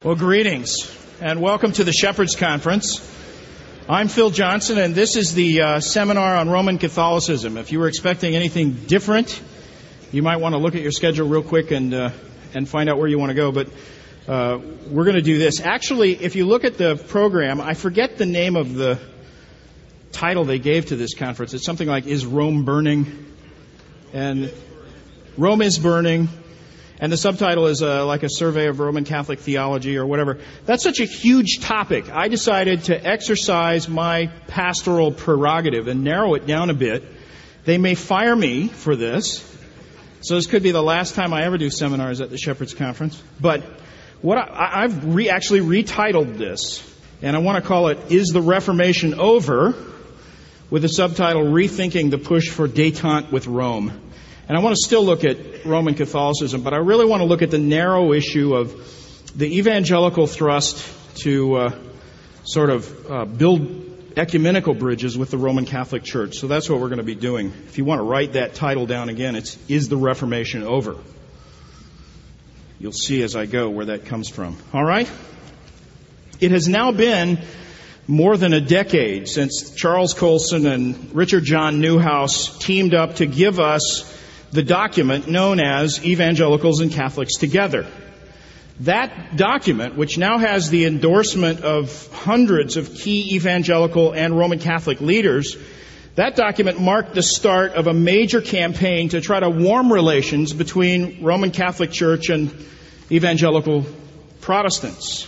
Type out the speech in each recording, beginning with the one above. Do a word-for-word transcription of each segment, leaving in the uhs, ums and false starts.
Well, greetings and welcome to the Shepherds Conference. I'm Phil Johnson, and this is the uh, seminar on Roman Catholicism. If you were expecting anything different, you might want to look at your schedule real quick and uh, and find out where you want to go. But uh, we're going to do this. Actually, if you look at the program, I forget the name of the title they gave to this conference. It's something like "Is Rome Burning?" and Rome is burning. And the subtitle is uh, like a survey of Roman Catholic theology or whatever. That's such a huge topic. I decided to exercise my pastoral prerogative and narrow it down a bit. They may fire me for this. So this could be the last time I ever do seminars at the Shepherds Conference. But what I, I've re- actually retitled this, and I want to call it, Is the Reformation Over? With the subtitle, Rethinking the Push for Détente with Rome. And I want to still look at Roman Catholicism, but I really want to look at the narrow issue of the evangelical thrust to uh, sort of uh, build ecumenical bridges with the Roman Catholic Church. So that's what we're going to be doing. If you want to write that title down again, it's Is the Reformation Over? You'll see as I go where that comes from. All right? It has now been more than a decade since Charles Colson and Richard John Newhouse teamed up to give us the document known as Evangelicals and Catholics Together. That document, which now has the endorsement of hundreds of key evangelical and Roman Catholic leaders, that document marked the start of a major campaign to try to warm relations between Roman Catholic Church and evangelical Protestants.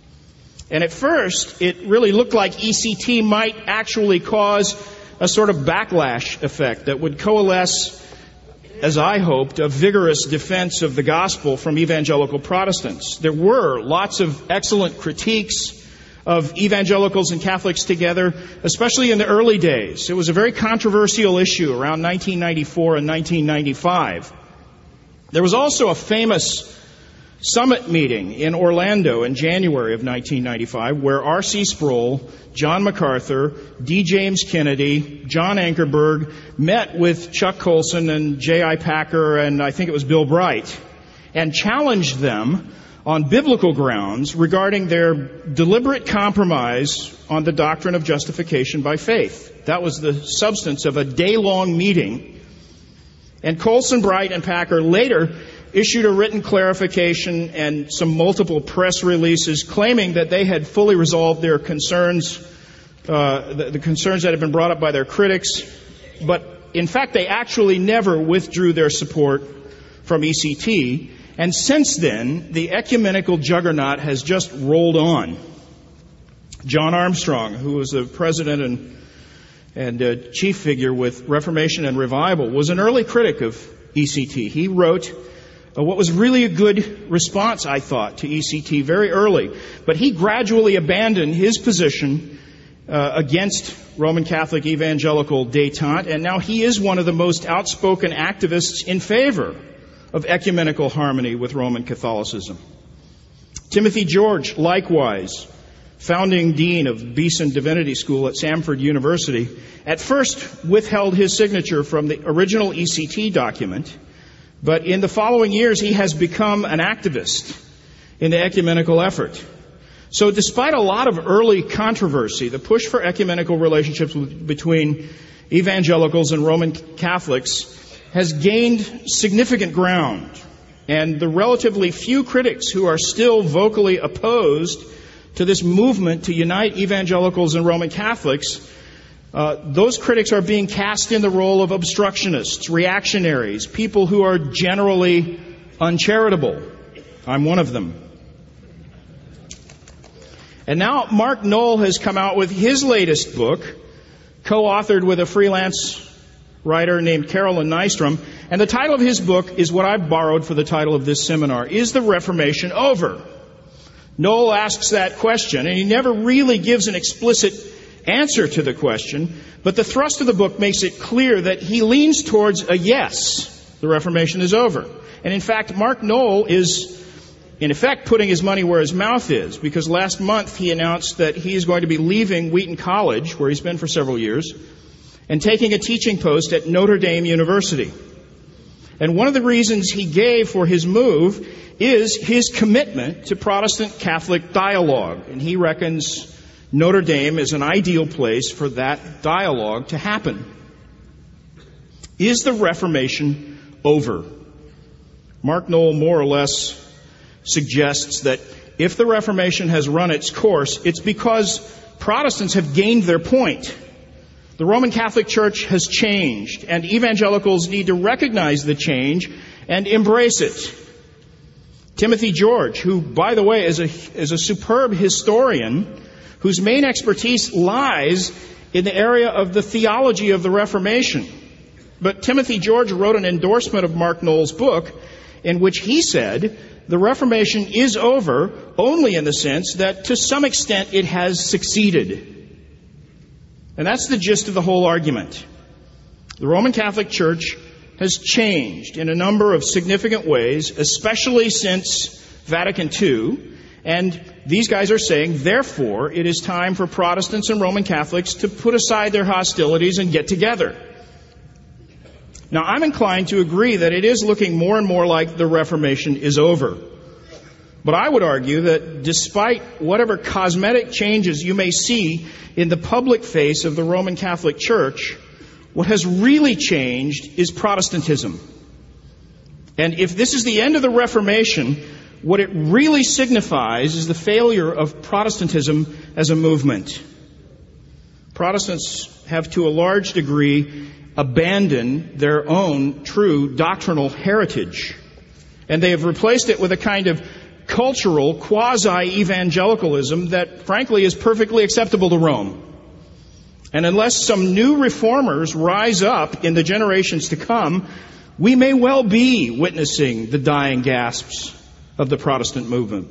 And at first, it really looked like E C T might actually cause a sort of backlash effect that would coalesce, as I hoped, a vigorous defense of the gospel from evangelical Protestants. There were lots of excellent critiques of evangelicals and Catholics together, especially in the early days. It was a very controversial issue around nineteen ninety-four and nineteen ninety-five. There was also a famous summit meeting in Orlando in January of nineteen ninety-five where R C Sproul, John MacArthur, D. James Kennedy, John Ankerberg met with Chuck Colson and J I Packer and I think it was Bill Bright and challenged them on biblical grounds regarding their deliberate compromise on the doctrine of justification by faith. That was the substance of a day-long meeting. And Colson, Bright, and Packer later issued a written clarification and some multiple press releases claiming that they had fully resolved their concerns, uh, the, the concerns that had been brought up by their critics. But in fact, they actually never withdrew their support from E C T. And since then, the ecumenical juggernaut has just rolled on. John Armstrong, who was the president and, and uh, chief figure with Reformation and Revival, was an early critic of E C T. He wrote Uh, what was really a good response, I thought, to E C T very early. But he gradually abandoned his position uh, against Roman Catholic evangelical détente, and now he is one of the most outspoken activists in favor of ecumenical harmony with Roman Catholicism. Timothy George, likewise, founding dean of Beeson Divinity School at Samford University, at first withheld his signature from the original E C T document. But in the following years, he has become an activist in the ecumenical effort. So despite a lot of early controversy, the push for ecumenical relationships between evangelicals and Roman Catholics has gained significant ground. And the relatively few critics who are still vocally opposed to this movement to unite evangelicals and Roman Catholics, Uh, those critics are being cast in the role of obstructionists, reactionaries, people who are generally uncharitable. I'm one of them. And now Mark Knoll has come out with his latest book, co-authored with a freelance writer named Carolyn Nystrom. And the title of his book is what I've borrowed for the title of this seminar, Is the Reformation Over? Knoll asks that question, and he never really gives an explicit answer to the question, but the thrust of the book makes it clear that he leans towards a yes, the Reformation is over. And in fact, Mark Knoll is, in effect, putting his money where his mouth is, because last month he announced that he is going to be leaving Wheaton College, where he's been for several years, and taking a teaching post at Notre Dame University. And one of the reasons he gave for his move is his commitment to Protestant-Catholic dialogue. And he reckons Notre Dame is an ideal place for that dialogue to happen. Is the Reformation over? Mark Noll more or less suggests that if the Reformation has run its course, it's because Protestants have gained their point. The Roman Catholic Church has changed, and evangelicals need to recognize the change and embrace it. Timothy George, who, by the way, is a, is a superb historian whose main expertise lies in the area of the theology of the Reformation. But Timothy George wrote an endorsement of Mark Noll's book in which he said the Reformation is over only in the sense that to some extent it has succeeded. And that's the gist of the whole argument. The Roman Catholic Church has changed in a number of significant ways, especially since Vatican Two. And these guys are saying, therefore, it is time for Protestants and Roman Catholics to put aside their hostilities and get together. Now, I'm inclined to agree that it is looking more and more like the Reformation is over. But I would argue that despite whatever cosmetic changes you may see in the public face of the Roman Catholic Church, what has really changed is Protestantism. And if this is the end of the Reformation, what it really signifies is the failure of Protestantism as a movement. Protestants have to a large degree abandoned their own true doctrinal heritage. And they have replaced it with a kind of cultural quasi-evangelicalism that, frankly, is perfectly acceptable to Rome. And unless some new reformers rise up in the generations to come, we may well be witnessing the dying gasps of the Protestant movement.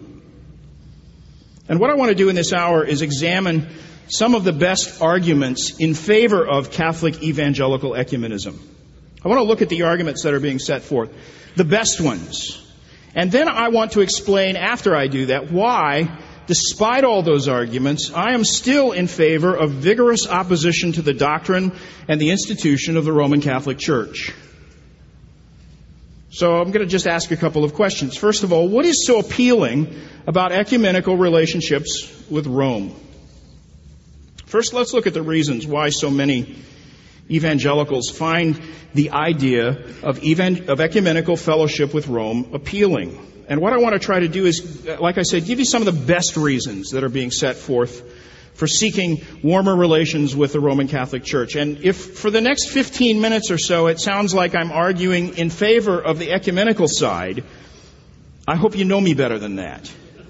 And what I want to do in this hour is examine some of the best arguments in favor of Catholic evangelical ecumenism. I want to look at the arguments that are being set forth, the best ones. And then I want to explain, after I do that, why, despite all those arguments, I am still in favor of vigorous opposition to the doctrine and the institution of the Roman Catholic Church. So I'm going to just ask a couple of questions. First of all, what is so appealing about ecumenical relationships with Rome? First, let's look at the reasons why so many evangelicals find the idea of, evan- of ecumenical fellowship with Rome appealing. And what I want to try to do is, like I said, give you some of the best reasons that are being set forth for seeking warmer relations with the Roman Catholic Church. And if for the next fifteen minutes or so it sounds like I'm arguing in favor of the ecumenical side, I hope you know me better than that.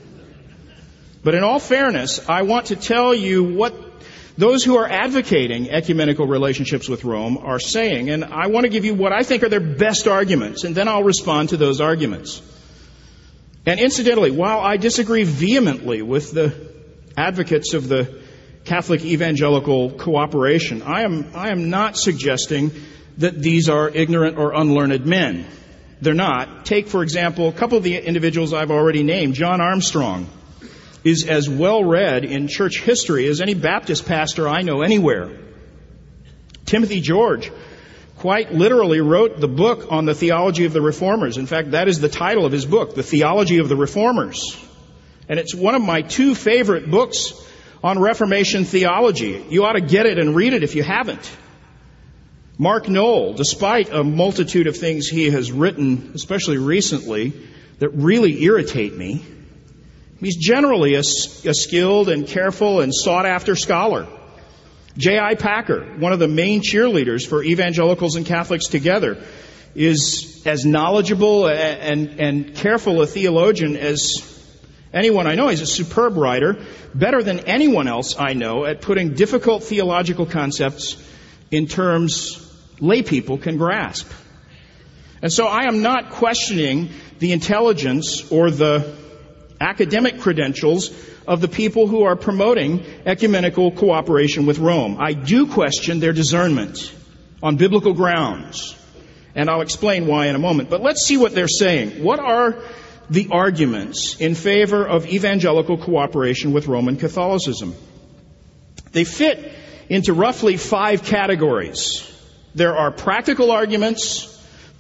But in all fairness, I want to tell you what those who are advocating ecumenical relationships with Rome are saying, and I want to give you what I think are their best arguments, and then I'll respond to those arguments. And incidentally, while I disagree vehemently with the advocates of the Catholic evangelical cooperation, I am, I am not suggesting that these are ignorant or unlearned men. They're not. Take, for example, a couple of the individuals I've already named. John Armstrong is as well read in church history as any Baptist pastor I know anywhere. Timothy George quite literally wrote the book on the theology of the Reformers. In fact, that is the title of his book, The Theology of the Reformers. And it's one of my two favorite books on Reformation theology. You ought to get it and read it if you haven't. Mark Noll, despite a multitude of things he has written, especially recently, that really irritate me, he's generally a, a skilled and careful and sought-after scholar. J I Packer, one of the main cheerleaders for evangelicals and Catholics together, is as knowledgeable and, and, and careful a theologian as anyone I know. He's a superb writer, better than anyone else I know at putting difficult theological concepts in terms lay people can grasp. And so I am not questioning the intelligence or the academic credentials of the people who are promoting ecumenical cooperation with Rome. I do question their discernment on biblical grounds, and I'll explain why in a moment. But let's see what they're saying. What are the arguments in favor of evangelical cooperation with Roman Catholicism? They fit into roughly five categories. There are practical arguments,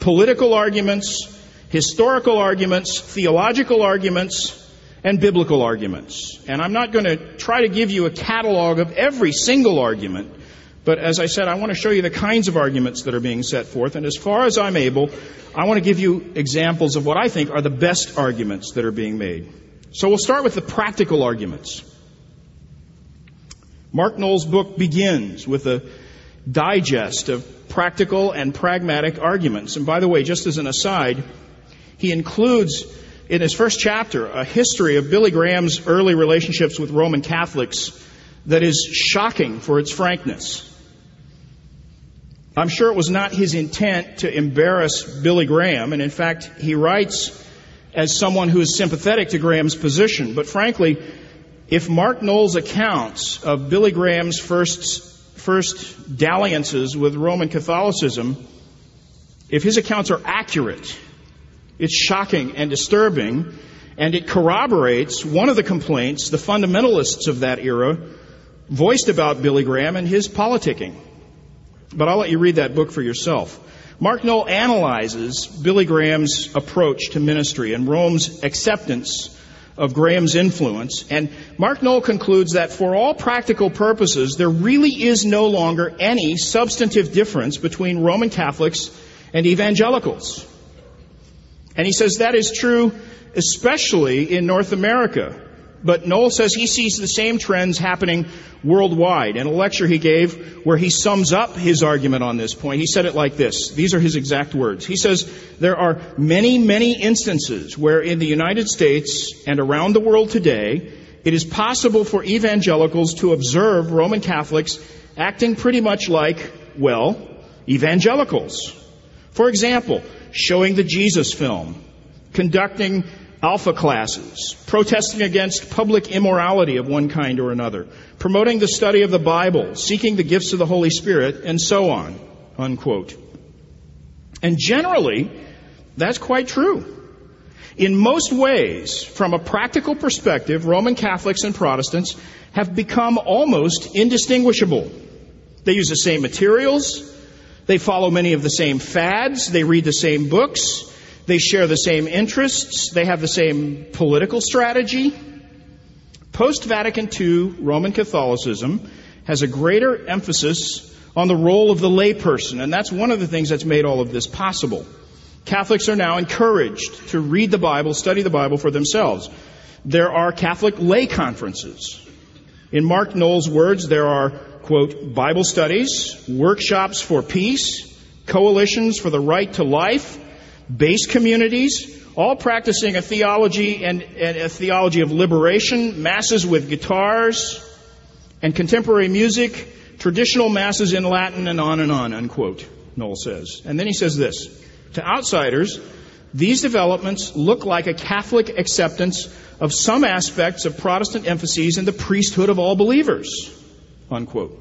political arguments, historical arguments, theological arguments, and biblical arguments. And I'm not going to try to give you a catalog of every single argument, but as I said, I want to show you the kinds of arguments that are being set forth, and as far as I'm able, I want to give you examples of what I think are the best arguments that are being made. So we'll start with the practical arguments. Mark Noll's book begins with a digest of practical and pragmatic arguments. And by the way, just as an aside, he includes in his first chapter a history of Billy Graham's early relationships with Roman Catholics that is shocking for its frankness. I'm sure it was not his intent to embarrass Billy Graham, and in fact, he writes as someone who is sympathetic to Graham's position. But frankly, if Mark Noll's accounts of Billy Graham's first first dalliances with Roman Catholicism, if his accounts are accurate, it's shocking and disturbing, and it corroborates one of the complaints the fundamentalists of that era voiced about Billy Graham and his politicking. But I'll let you read that book for yourself. Mark Noll analyzes Billy Graham's approach to ministry and Rome's acceptance of Graham's influence. And Mark Noll concludes that for all practical purposes, there really is no longer any substantive difference between Roman Catholics and evangelicals. And he says that is true especially in North America. But Noll says he sees the same trends happening worldwide. In a lecture he gave where he sums up his argument on this point, he said it like this. These are his exact words. He says, there are many, many instances where in the United States and around the world today, it is possible for evangelicals to observe Roman Catholics acting pretty much like, well, evangelicals. For example, showing the Jesus film, conducting alpha classes, protesting against public immorality of one kind or another, promoting the study of the Bible, seeking the gifts of the Holy Spirit, and so on, unquote. And generally, that's quite true. In most ways, from a practical perspective, Roman Catholics and Protestants have become almost indistinguishable. They use the same materials, they follow many of the same fads, they read the same books, they share the same interests. They have the same political strategy. Post-Vatican Two Roman Catholicism has a greater emphasis on the role of the layperson, and that's one of the things that's made all of this possible. Catholics are now encouraged to read the Bible, study the Bible for themselves. There are Catholic lay conferences. In Mark Noll's words, there are, quote, Bible studies, workshops for peace, coalitions for the right to life, base communities, all practicing a theology and, and a theology of liberation, masses with guitars and contemporary music, traditional masses in Latin, and on and on, unquote, Noll says. And then he says this, to outsiders, these developments look like a Catholic acceptance of some aspects of Protestant emphases in the priesthood of all believers, unquote.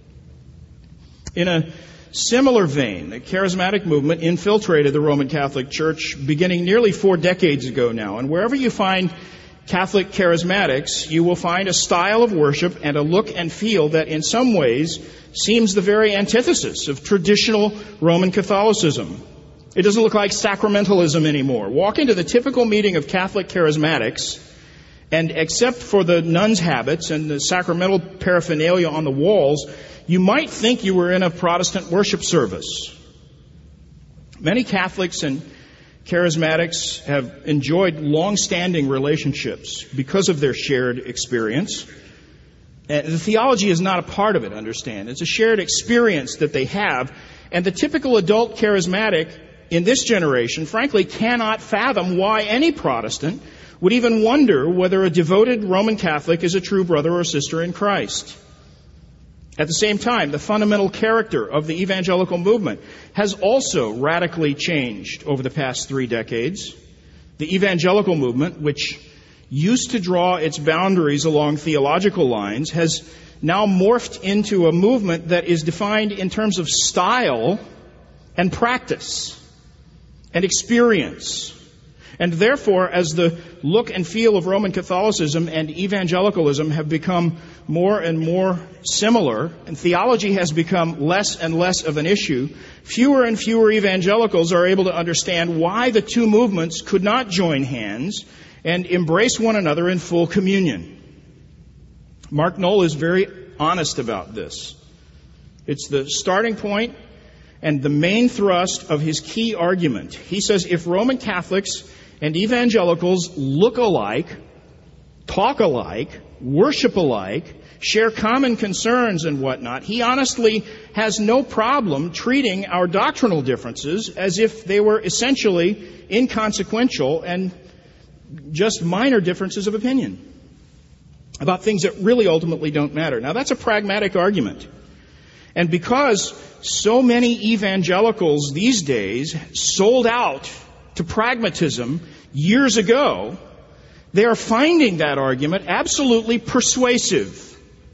In a similar vein, the charismatic movement infiltrated the Roman Catholic Church beginning nearly four decades ago now. And wherever you find Catholic charismatics, you will find a style of worship and a look and feel that in some ways seems the very antithesis of traditional Roman Catholicism. It doesn't look like sacramentalism anymore. Walk into the typical meeting of Catholic charismatics, and except for the nuns' habits and the sacramental paraphernalia on the walls, you might think you were in a Protestant worship service. Many Catholics and charismatics have enjoyed long-standing relationships because of their shared experience. And the theology is not a part of it, understand. It's a shared experience that they have. And the typical adult charismatic in this generation, frankly, cannot fathom why any Protestant would even wonder whether a devoted Roman Catholic is a true brother or sister in Christ. At the same time, the fundamental character of the evangelical movement has also radically changed over the past three decades. The evangelical movement, which used to draw its boundaries along theological lines, has now morphed into a movement that is defined in terms of style and practice and experience. And therefore, as the look and feel of Roman Catholicism and evangelicalism have become more and more similar, and theology has become less and less of an issue, fewer and fewer evangelicals are able to understand why the two movements could not join hands and embrace one another in full communion. Mark Noll is very honest about this. It's the starting point and the main thrust of his key argument. He says if Roman Catholics and evangelicals look alike, talk alike, worship alike, share common concerns and whatnot, he honestly has no problem treating our doctrinal differences as if they were essentially inconsequential and just minor differences of opinion about things that really ultimately don't matter. Now, that's a pragmatic argument. And because so many evangelicals these days sold out to pragmatism years ago, they are finding that argument absolutely persuasive.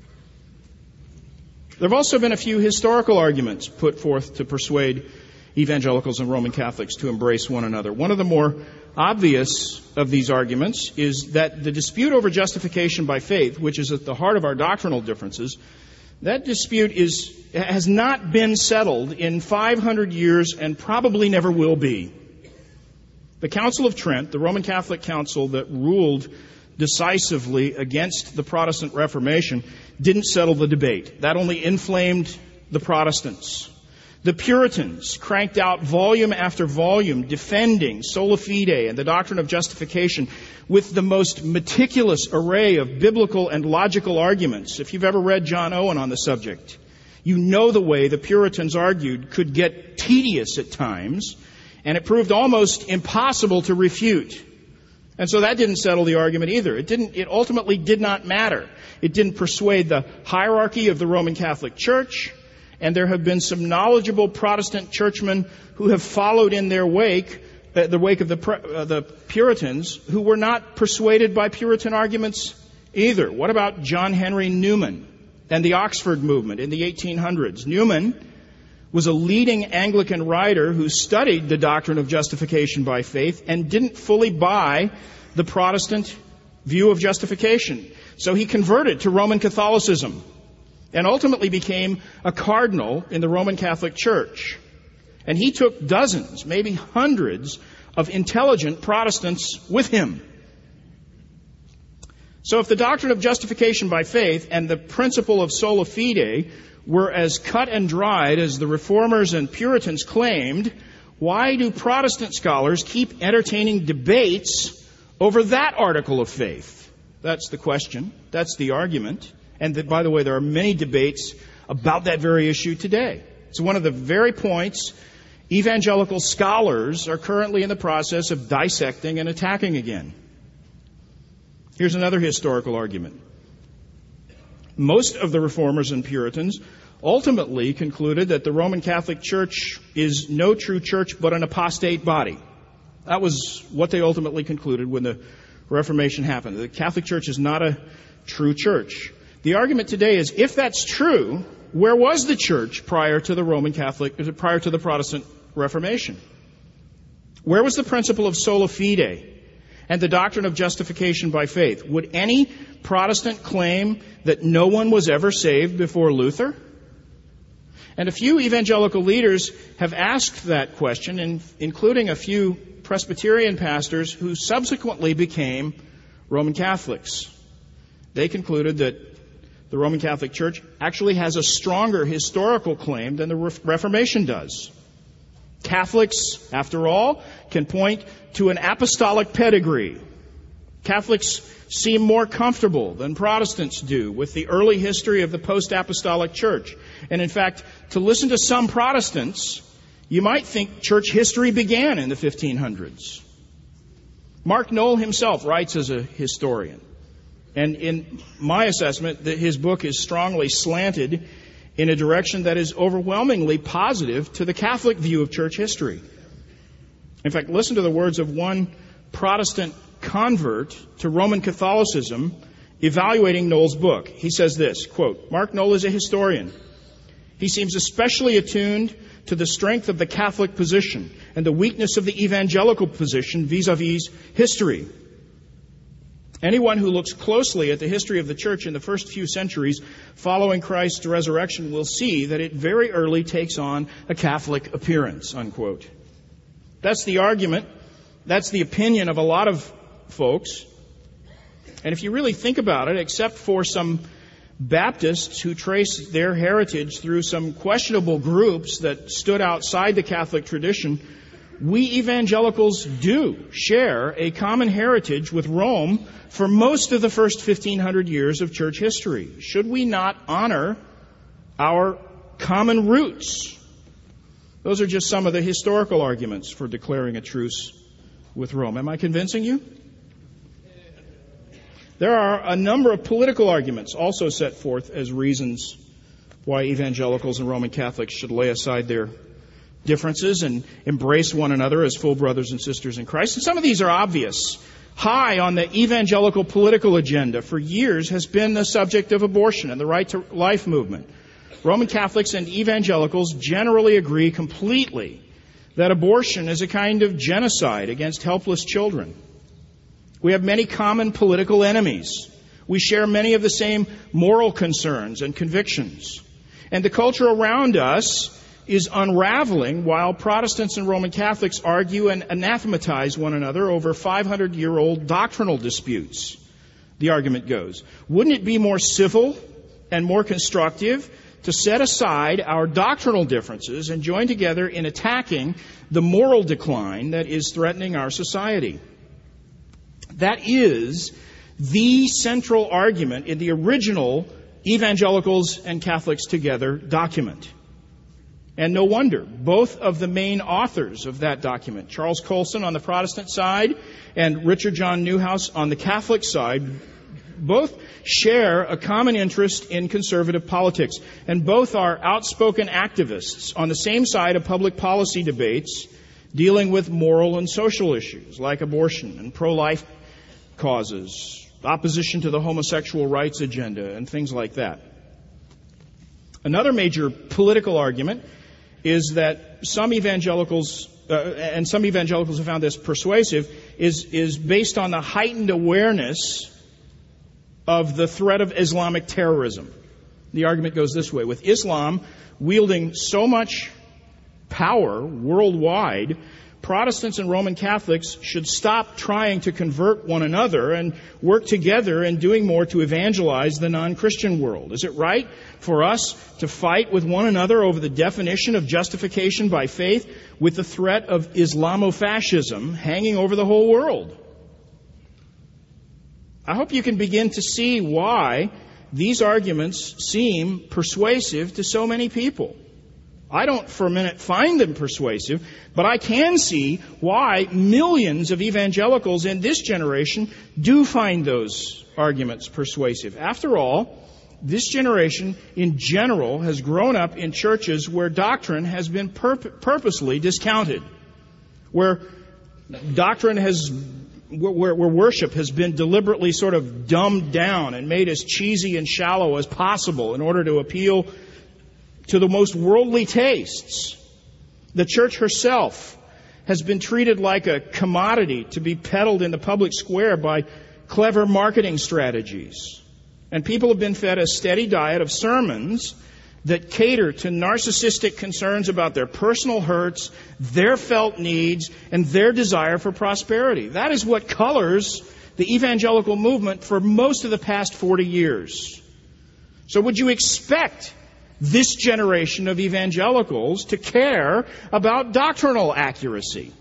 There have also been a few historical arguments put forth to persuade evangelicals and Roman Catholics to embrace one another. One of the more obvious of these arguments is that the dispute over justification by faith, which is at the heart of our doctrinal differences, that dispute is has not been settled in five hundred years and probably never will be. The Council of Trent, the Roman Catholic Council that ruled decisively against the Protestant Reformation, didn't settle the debate. That only inflamed the Protestants. The Puritans cranked out volume after volume defending sola fide and the doctrine of justification with the most meticulous array of biblical and logical arguments. If you've ever read John Owen on the subject, you know the way the Puritans argued could get tedious at times, and it proved almost impossible to refute. And so that didn't settle the argument either. It didn't, it ultimately did not matter. It didn't persuade the hierarchy of the Roman Catholic Church, and there have been some knowledgeable Protestant churchmen who have followed in their wake, uh, the wake of the, uh, the Puritans, who were not persuaded by Puritan arguments either. What about John Henry Newman and the Oxford movement in the eighteen hundreds? Newman was a leading Anglican writer who studied the doctrine of justification by faith and didn't fully buy the Protestant view of justification. So he converted to Roman Catholicism and ultimately became a cardinal in the Roman Catholic Church. And he took dozens, maybe hundreds, of intelligent Protestants with him. So if the doctrine of justification by faith and the principle of sola fide were as cut and dried as the Reformers and Puritans claimed, why do Protestant scholars keep entertaining debates over that article of faith? That's the question. That's the argument. And that, by the way, there are many debates about that very issue today. It's one of the very points evangelical scholars are currently in the process of dissecting and attacking again. Here's another historical argument. Most of the Reformers and Puritans ultimately concluded that the Roman Catholic Church is no true church but an apostate body. That was what they ultimately concluded when the Reformation happened. The Catholic Church is not a true church. The argument today is, if that's true, where was the church prior to the Roman Catholic, prior to the Protestant Reformation? Where was the principle of sola fide and the doctrine of justification by faith? Would any Protestant claim that no one was ever saved before Luther? And a few evangelical leaders have asked that question, including a few Presbyterian pastors who subsequently became Roman Catholics. They concluded that the Roman Catholic Church actually has a stronger historical claim than the Reformation does. Catholics, after all, can point to an apostolic pedigree. Catholics seem more comfortable than Protestants do with the early history of the post-apostolic church. And in fact, to listen to some Protestants, you might think church history began in the fifteen hundreds. Mark Noll himself writes as a historian. And in my assessment, that his book is strongly slanted in a direction that is overwhelmingly positive to the Catholic view of church history. In fact, listen to the words of one Protestant convert to Roman Catholicism evaluating Noll's book. He says this, quote, "Mark Noll is a historian. He seems especially attuned to the strength of the Catholic position and the weakness of the evangelical position vis-a-vis history. Anyone who looks closely at the history of the church in the first few centuries following Christ's resurrection will see that it very early takes on a Catholic appearance, unquote. That's the argument. That's the opinion of a lot of folks. And if you really think about it, except for some Baptists who trace their heritage through some questionable groups that stood outside the Catholic tradition, we evangelicals do share a common heritage with Rome for most of the first fifteen hundred years of church history. Should we not honor our common roots? Those are just some of the historical arguments for declaring a truce with Rome. Am I convincing you? There are a number of political arguments also set forth as reasons why evangelicals and Roman Catholics should lay aside their differences and embrace one another as full brothers and sisters in Christ. And some of these are obvious. High on the evangelical political agenda for years has been the subject of abortion and the right to life movement. Roman Catholics and evangelicals generally agree completely that abortion is a kind of genocide against helpless children. We have many common political enemies. We share many of the same moral concerns and convictions. And the culture around us is unraveling while Protestants and Roman Catholics argue and anathematize one another over five hundred year old doctrinal disputes. The argument goes, wouldn't it be more civil and more constructive to set aside our doctrinal differences and join together in attacking the moral decline that is threatening our society? That is the central argument in the original Evangelicals and Catholics Together document. And no wonder, both of the main authors of that document, Charles Colson on the Protestant side and Richard John Neuhaus on the Catholic side, both share a common interest in conservative politics. And both are outspoken activists on the same side of public policy debates dealing with moral and social issues like abortion and pro-life causes, opposition to the homosexual rights agenda, and things like that. Another major political argument is that some evangelicals, uh, and some evangelicals have found this persuasive, is, is based on the heightened awareness of the threat of Islamic terrorism. The argument goes this way. With Islam wielding so much power worldwide, Protestants and Roman Catholics should stop trying to convert one another and work together in doing more to evangelize the non-Christian world. Is it right for us to fight with one another over the definition of justification by faith with the threat of Islamofascism hanging over the whole world? I hope you can begin to see why these arguments seem persuasive to so many people. I don't for a minute find them persuasive, but I can see why millions of evangelicals in this generation do find those arguments persuasive. After all, this generation in general has grown up in churches where doctrine has been purp- purposely discounted, where doctrine has, where, where worship has been deliberately sort of dumbed down and made as cheesy and shallow as possible in order to appeal to the most worldly tastes. The church herself has been treated like a commodity to be peddled in the public square by clever marketing strategies. And people have been fed a steady diet of sermons that cater to narcissistic concerns about their personal hurts, their felt needs, and their desire for prosperity. That is what colors the evangelical movement for most of the past forty years. So would you expect this generation of evangelicals to care about doctrinal accuracy?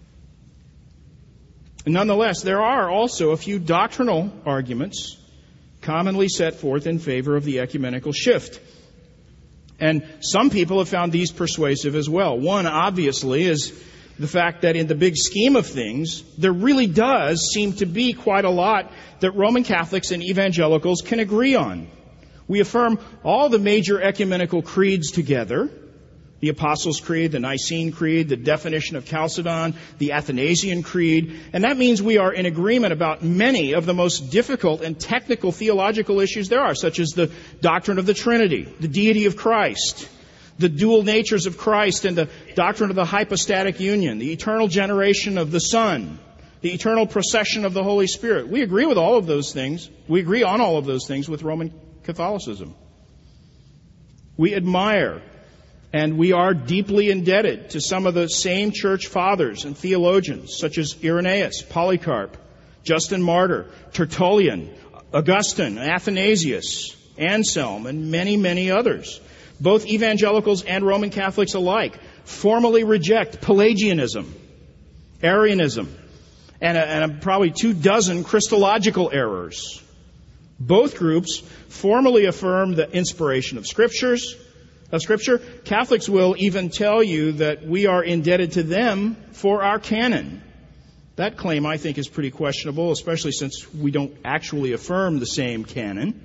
Nonetheless, there are also a few doctrinal arguments commonly set forth in favor of the ecumenical shift. And some people have found these persuasive as well. One, obviously, is the fact that in the big scheme of things, there really does seem to be quite a lot that Roman Catholics and evangelicals can agree on. We affirm all the major ecumenical creeds together. The Apostles' Creed, the Nicene Creed, the definition of Chalcedon, the Athanasian Creed. And that means we are in agreement about many of the most difficult and technical theological issues there are, such as the doctrine of the Trinity, the deity of Christ, the dual natures of Christ and the doctrine of the hypostatic union, the eternal generation of the Son, the eternal procession of the Holy Spirit. We agree with all of those things. We agree on all of those things with Roman Catholicism. We admire and we are deeply indebted to some of the same church fathers and theologians, such as Irenaeus, Polycarp, Justin Martyr, Tertullian, Augustine, Athanasius, Anselm, and many, many others. Both evangelicals and Roman Catholics alike formally reject Pelagianism, Arianism, and, a, and a probably two dozen Christological errors. Both groups formally affirm the inspiration of scriptures, of Scripture. Catholics will even tell you that we are indebted to them for our canon. That claim, I think, is pretty questionable, especially since we don't actually affirm the same canon.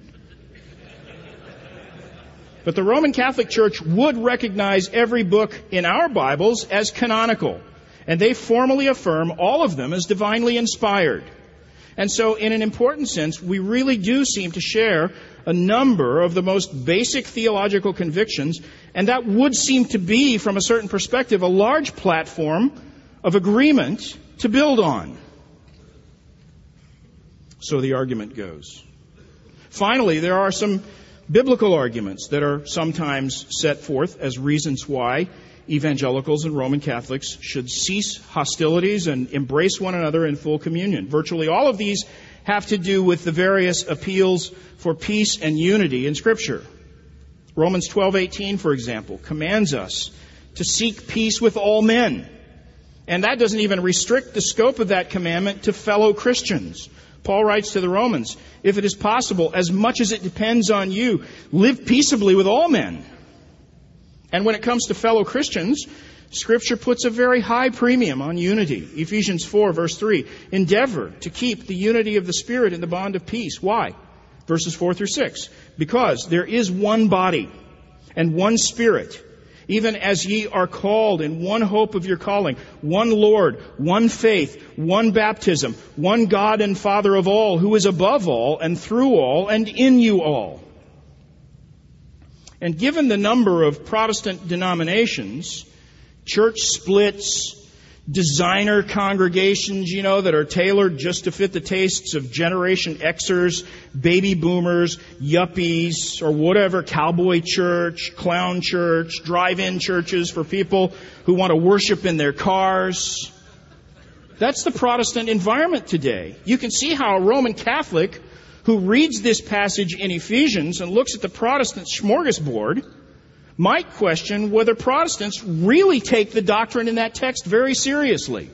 But the Roman Catholic Church would recognize every book in our Bibles as canonical, and they formally affirm all of them as divinely inspired. And so, in an important sense, we really do seem to share a number of the most basic theological convictions, and that would seem to be, from a certain perspective, a large platform of agreement to build on. So the argument goes. Finally, there are some biblical arguments that are sometimes set forth as reasons why evangelicals and Roman Catholics should cease hostilities and embrace one another in full communion. Virtually all of these have to do with the various appeals for peace and unity in Scripture. Romans twelve eighteen, for example, commands us to seek peace with all men. And that doesn't even restrict the scope of that commandment to fellow Christians. Paul writes to the Romans, if it is possible, as much as it depends on you, live peaceably with all men. And when it comes to fellow Christians, Scripture puts a very high premium on unity. Ephesians four, verse three, endeavor to keep the unity of the Spirit in the bond of peace. Why? Verses four through six. Because there is one body and one Spirit, even as ye are called in one hope of your calling, one Lord, one faith, one baptism, one God and Father of all, who is above all and through all and in you all. And given the number of Protestant denominations, church splits, designer congregations, you know, that are tailored just to fit the tastes of Generation Xers, baby boomers, yuppies, or whatever, cowboy church, clown church, drive-in churches for people who want to worship in their cars. That's the Protestant environment today. You can see how a Roman Catholic who reads this passage in Ephesians and looks at the Protestant smorgasbord might question whether Protestants really take the doctrine in that text very seriously.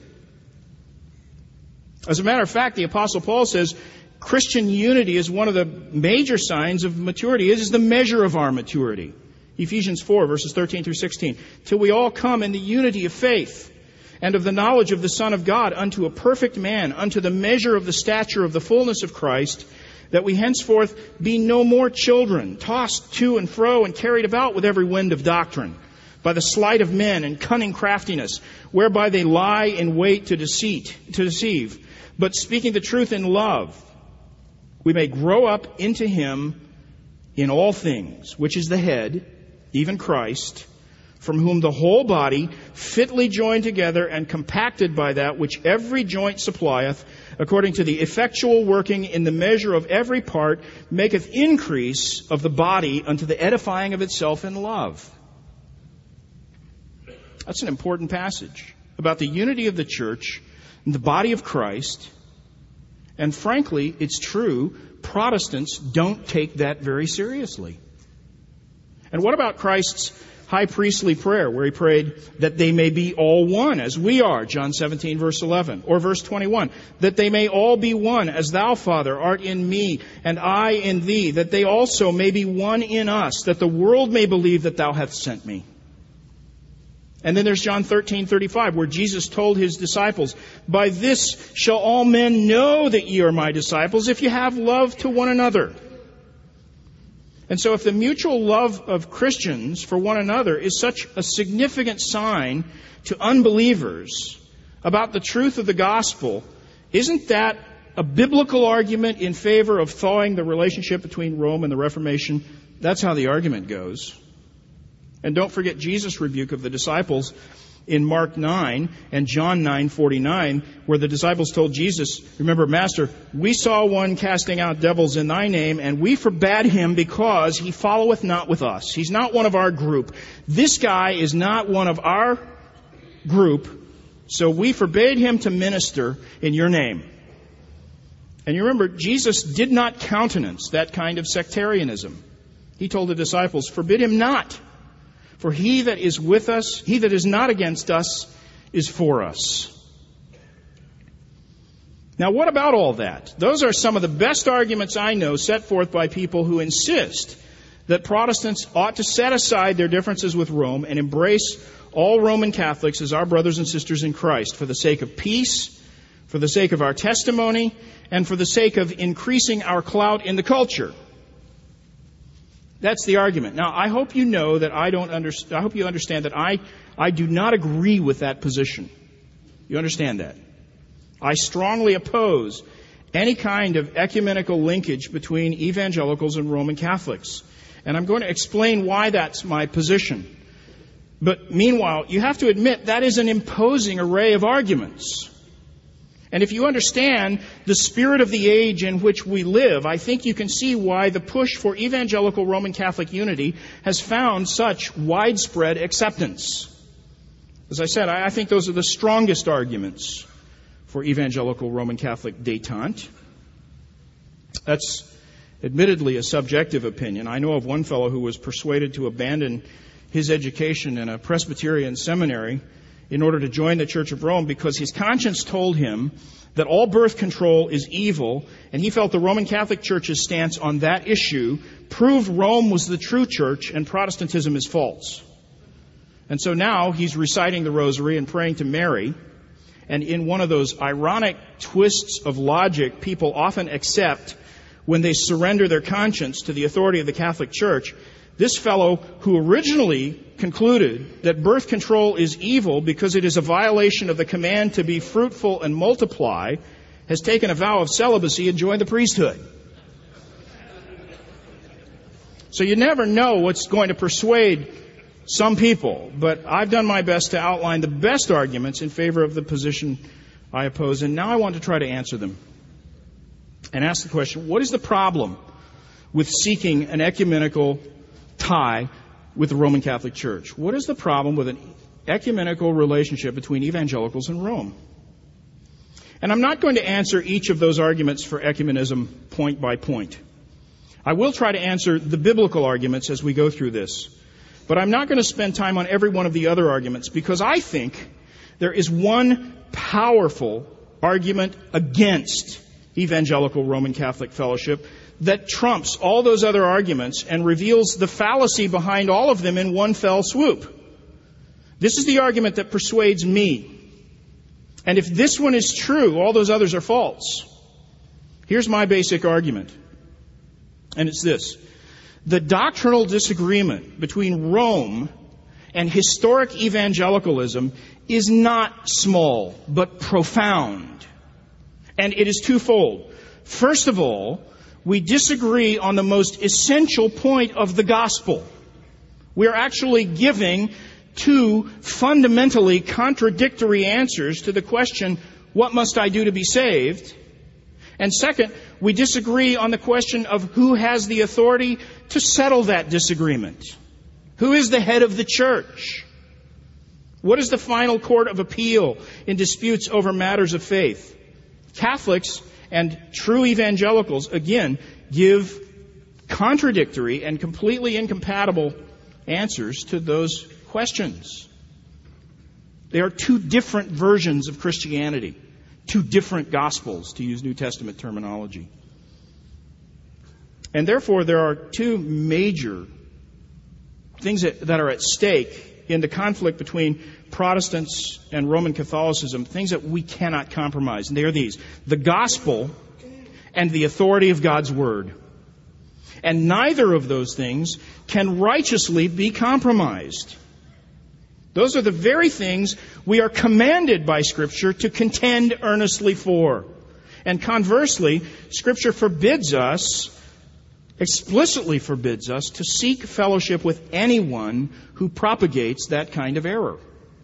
As a matter of fact, the Apostle Paul says Christian unity is one of the major signs of maturity. It is the measure of our maturity. Ephesians four, verses thirteen through sixteen. Till we all come in the unity of faith and of the knowledge of the Son of God unto a perfect man, unto the measure of the stature of the fullness of Christ, that we henceforth be no more children, tossed to and fro and carried about with every wind of doctrine, by the sleight of men and cunning craftiness, whereby they lie in wait to deceit, to deceive. But speaking the truth in love, we may grow up into Him in all things, which is the head, even Christ, from whom the whole body, fitly joined together and compacted by that which every joint supplieth, according to the effectual working in the measure of every part, maketh increase of the body unto the edifying of itself in love. That's an important passage about the unity of the church and the body of Christ. And frankly, it's true, Protestants don't take that very seriously. And what about Christ's high priestly prayer, where He prayed that they may be all one as we are, John seventeen, verse eleven, or verse twenty-one, that they may all be one as Thou, Father, art in me, and I in Thee, that they also may be one in us, that the world may believe that Thou hast sent me. And then there's John thirteen, thirty-five, where Jesus told His disciples, by this shall all men know that ye are my disciples, if you have love to one another. And so if the mutual love of Christians for one another is such a significant sign to unbelievers about the truth of the gospel, isn't that a biblical argument in favor of thawing the relationship between Rome and the Reformation? That's how the argument goes. And don't forget Jesus' rebuke of the disciples in Mark nine and John nine forty-nine, where the disciples told Jesus, remember, Master, we saw one casting out devils in thy name, and we forbade him because he followeth not with us. He's not one of our group. This guy is not one of our group, so we forbade him to minister in your name. And you remember, Jesus did not countenance that kind of sectarianism. He told the disciples, forbid him not. For he that is with us, he that is not against us, is for us. Now, what about all that? Those are some of the best arguments I know set forth by people who insist that Protestants ought to set aside their differences with Rome and embrace all Roman Catholics as our brothers and sisters in Christ for the sake of peace, for the sake of our testimony, and for the sake of increasing our clout in the culture. That's the argument. Now, I hope you know that I don't understand, I hope you understand that I, I do not agree with that position. You understand that? I strongly oppose any kind of ecumenical linkage between evangelicals and Roman Catholics. And I'm going to explain why that's my position. But meanwhile, you have to admit that is an imposing array of arguments. And if you understand the spirit of the age in which we live, I think you can see why the push for evangelical Roman Catholic unity has found such widespread acceptance. As I said, I think those are the strongest arguments for evangelical Roman Catholic détente. That's admittedly a subjective opinion. I know of one fellow who was persuaded to abandon his education in a Presbyterian seminary in order to join the Church of Rome because his conscience told him that all birth control is evil, and he felt the Roman Catholic Church's stance on that issue proved Rome was the true church and Protestantism is false. And so now he's reciting the rosary and praying to Mary, and in one of those ironic twists of logic people often accept when they surrender their conscience to the authority of the Catholic Church, this fellow, who originally concluded that birth control is evil because it is a violation of the command to be fruitful and multiply, has taken a vow of celibacy and joined the priesthood. So you never know what's going to persuade some people, but I've done my best to outline the best arguments in favor of the position I oppose, and now I want to try to answer them and ask the question, what is the problem with seeking an ecumenical tie with the Roman Catholic Church? What is the problem with an ecumenical relationship between evangelicals and Rome? And I'm not going to answer each of those arguments for ecumenism point by point. I will try to answer the biblical arguments as we go through this. But I'm not going to spend time on every one of the other arguments because I think there is one powerful argument against evangelical Roman Catholic fellowship that trumps all those other arguments and reveals the fallacy behind all of them in one fell swoop. This is the argument that persuades me. And if this one is true, all those others are false. Here's my basic argument. And it's this. The doctrinal disagreement between Rome and historic evangelicalism is not small, but profound. And it is twofold. First of all, we disagree on the most essential point of the gospel. We are actually giving two fundamentally contradictory answers to the question, what must I do to be saved? And second, we disagree on the question of who has the authority to settle that disagreement. Who is the head of the church? What is the final court of appeal in disputes over matters of faith? Catholics and true evangelicals, again, give contradictory and completely incompatible answers to those questions. They are two different versions of Christianity, two different gospels, to use New Testament terminology. And therefore, there are two major things that, that are at stake in the conflict between Protestants and Roman Catholicism, things that we cannot compromise. And they are these: the gospel and the authority of God's word. And neither of those things can righteously be compromised. Those are the very things we are commanded by Scripture to contend earnestly for. And conversely, Scripture forbids us explicitly forbids us to seek fellowship with anyone who propagates that kind of error.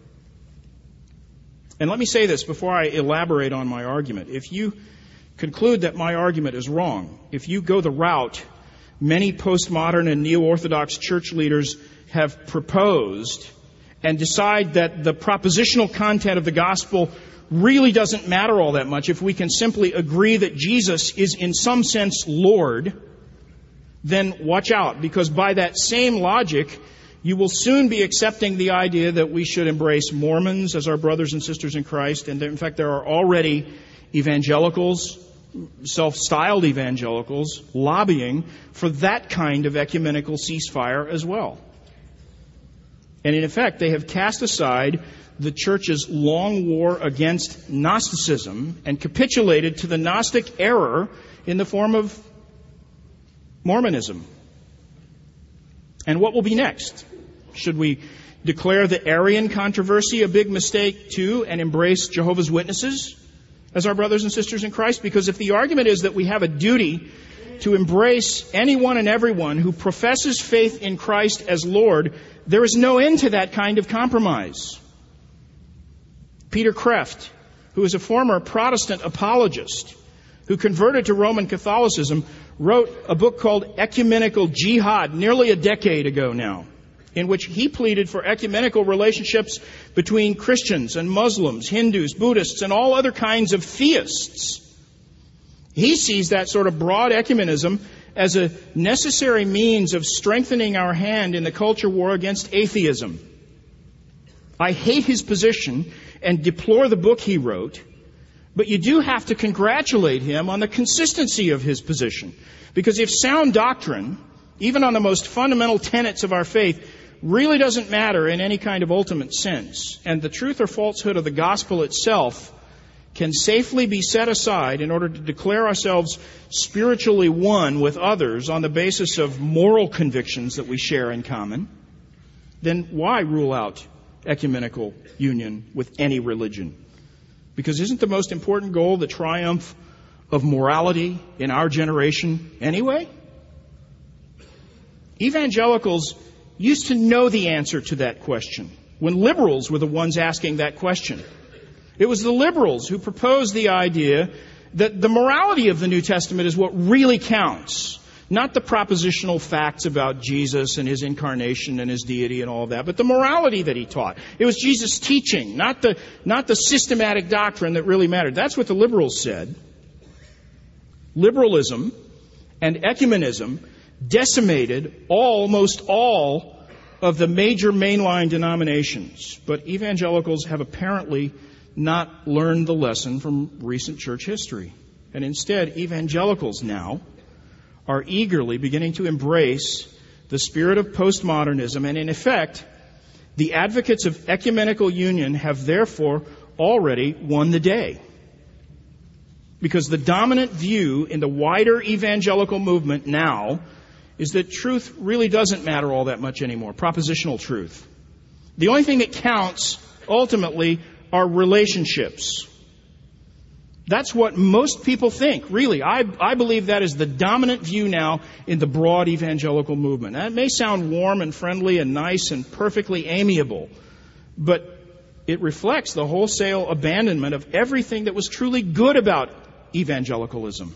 And let me say this before I elaborate on my argument. If you conclude that my argument is wrong, if you go the route many postmodern and neo-Orthodox church leaders have proposed and decide that the propositional content of the gospel really doesn't matter all that much, if we can simply agree that Jesus is in some sense Lord, then watch out, because by that same logic, you will soon be accepting the idea that we should embrace Mormons as our brothers and sisters in Christ. And there, in fact, there are already evangelicals, self-styled evangelicals, lobbying for that kind of ecumenical ceasefire as well. And in effect, they have cast aside the church's long war against Gnosticism and capitulated to the Gnostic error in the form of Mormonism. And what will be next? Should we declare the Arian controversy a big mistake too and embrace Jehovah's Witnesses as our brothers and sisters in Christ? Because if the argument is that we have a duty to embrace anyone and everyone who professes faith in Christ as Lord, there is no end to that kind of compromise. Peter Kreeft, who is a former Protestant apologist who converted to Roman Catholicism, wrote a book called Ecumenical Jihad nearly a decade ago now, in which he pleaded for ecumenical relationships between Christians and Muslims, Hindus, Buddhists, and all other kinds of theists. He sees that sort of broad ecumenism as a necessary means of strengthening our hand in the culture war against atheism. I hate his position and deplore the book he wrote, but you do have to congratulate him on the consistency of his position. Because if sound doctrine, even on the most fundamental tenets of our faith, really doesn't matter in any kind of ultimate sense, and the truth or falsehood of the gospel itself can safely be set aside in order to declare ourselves spiritually one with others on the basis of moral convictions that we share in common, then why rule out ecumenical union with any religion? Because isn't the most important goal the triumph of morality in our generation anyway? Evangelicals used to know the answer to that question when liberals were the ones asking that question. It was the liberals who proposed the idea that the morality of the New Testament is what really counts, not the propositional facts about Jesus and his incarnation and his deity and all of that, but the morality that he taught. It was Jesus' teaching, not the, not the systematic doctrine that really mattered. That's what the liberals said. Liberalism and ecumenism decimated almost all of the major mainline denominations. But evangelicals have apparently not learned the lesson from recent church history. And instead, evangelicals now are eagerly beginning to embrace the spirit of postmodernism. And in effect, the advocates of ecumenical union have therefore already won the day. Because the dominant view in the wider evangelical movement now is that truth really doesn't matter all that much anymore, propositional truth. The only thing that counts, ultimately, are relationships. That's what most people think, really. I, I believe that is the dominant view now in the broad evangelical movement. That may sound warm and friendly and nice and perfectly amiable, but it reflects the wholesale abandonment of everything that was truly good about evangelicalism.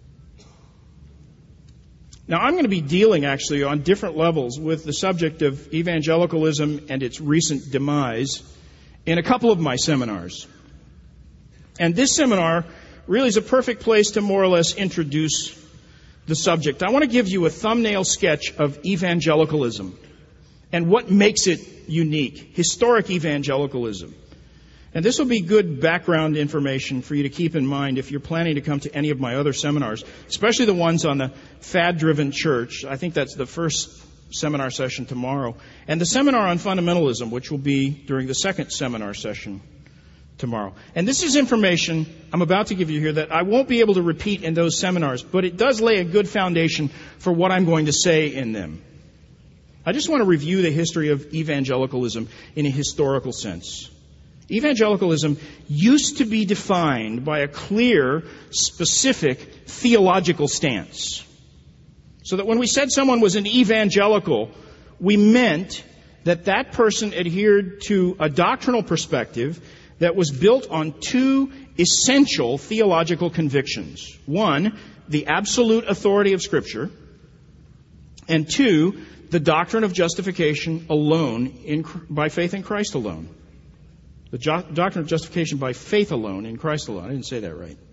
Now, I'm going to be dealing, actually, on different levels with the subject of evangelicalism and its recent demise in a couple of my seminars. And this seminar really is a perfect place to more or less introduce the subject. I want to give you a thumbnail sketch of evangelicalism and what makes it unique, historic evangelicalism. And this will be good background information for you to keep in mind if you're planning to come to any of my other seminars, especially the ones on the fad-driven church. I think that's the first seminar session tomorrow. And the seminar on fundamentalism, which will be during the second seminar session tomorrow. And this is information I'm about to give you here that I won't be able to repeat in those seminars, but it does lay a good foundation for what I'm going to say in them. I just want to review the history of evangelicalism in a historical sense. Evangelicalism used to be defined by a clear, specific theological stance. So that when we said someone was an evangelical, we meant that that person adhered to a doctrinal perspective that was built on two essential theological convictions. One, the absolute authority of Scripture, and two, the doctrine of justification alone in, by faith in Christ alone. The jo- doctrine of justification by faith alone in Christ alone. I didn't say that right.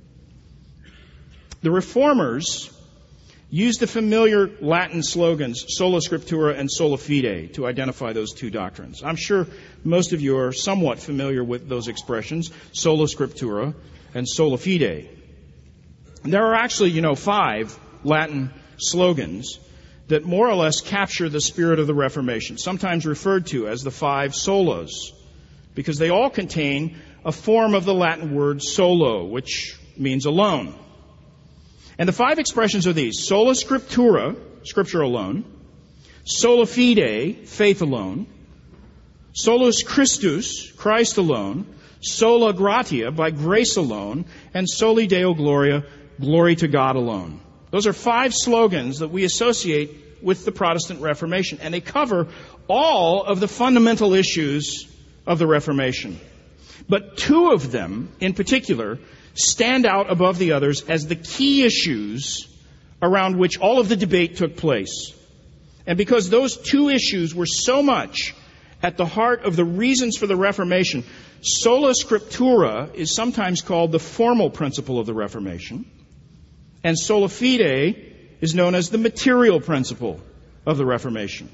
The Reformers used the familiar Latin slogans sola scriptura and sola fide to identify those two doctrines. I'm sure most of you are somewhat familiar with those expressions, sola scriptura and sola fide. There are actually, you know, five Latin slogans that more or less capture the spirit of the Reformation, sometimes referred to as the five solas, because they all contain a form of the Latin word solo, which means alone. And the five expressions are these: sola scriptura, Scripture alone; sola fide, faith alone; solus Christus, Christ alone; sola gratia, by grace alone; and soli Deo gloria, glory to God alone. Those are five slogans that we associate with the Protestant Reformation, and they cover all of the fundamental issues of the Reformation. But two of them, in particular, stand out above the others as the key issues around which all of the debate took place. And because those two issues were so much at the heart of the reasons for the Reformation, sola scriptura is sometimes called the formal principle of the Reformation, and sola fide is known as the material principle of the Reformation.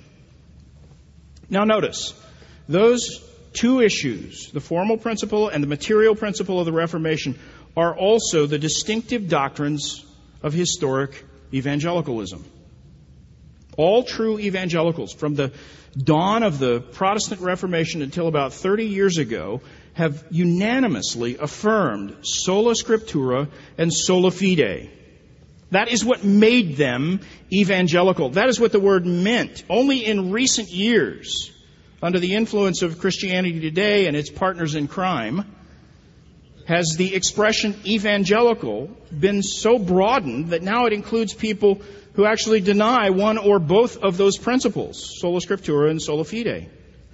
Now notice, those two issues, the formal principle and the material principle of the Reformation, are also the distinctive doctrines of historic evangelicalism. All true evangelicals, from the dawn of the Protestant Reformation until about thirty years ago, have unanimously affirmed sola scriptura and sola fide. That is what made them evangelical. That is what the word meant. Only in recent years, under the influence of Christianity Today and its partners in crime, has the expression evangelical been so broadened that now it includes people who actually deny one or both of those principles, sola scriptura and sola fide.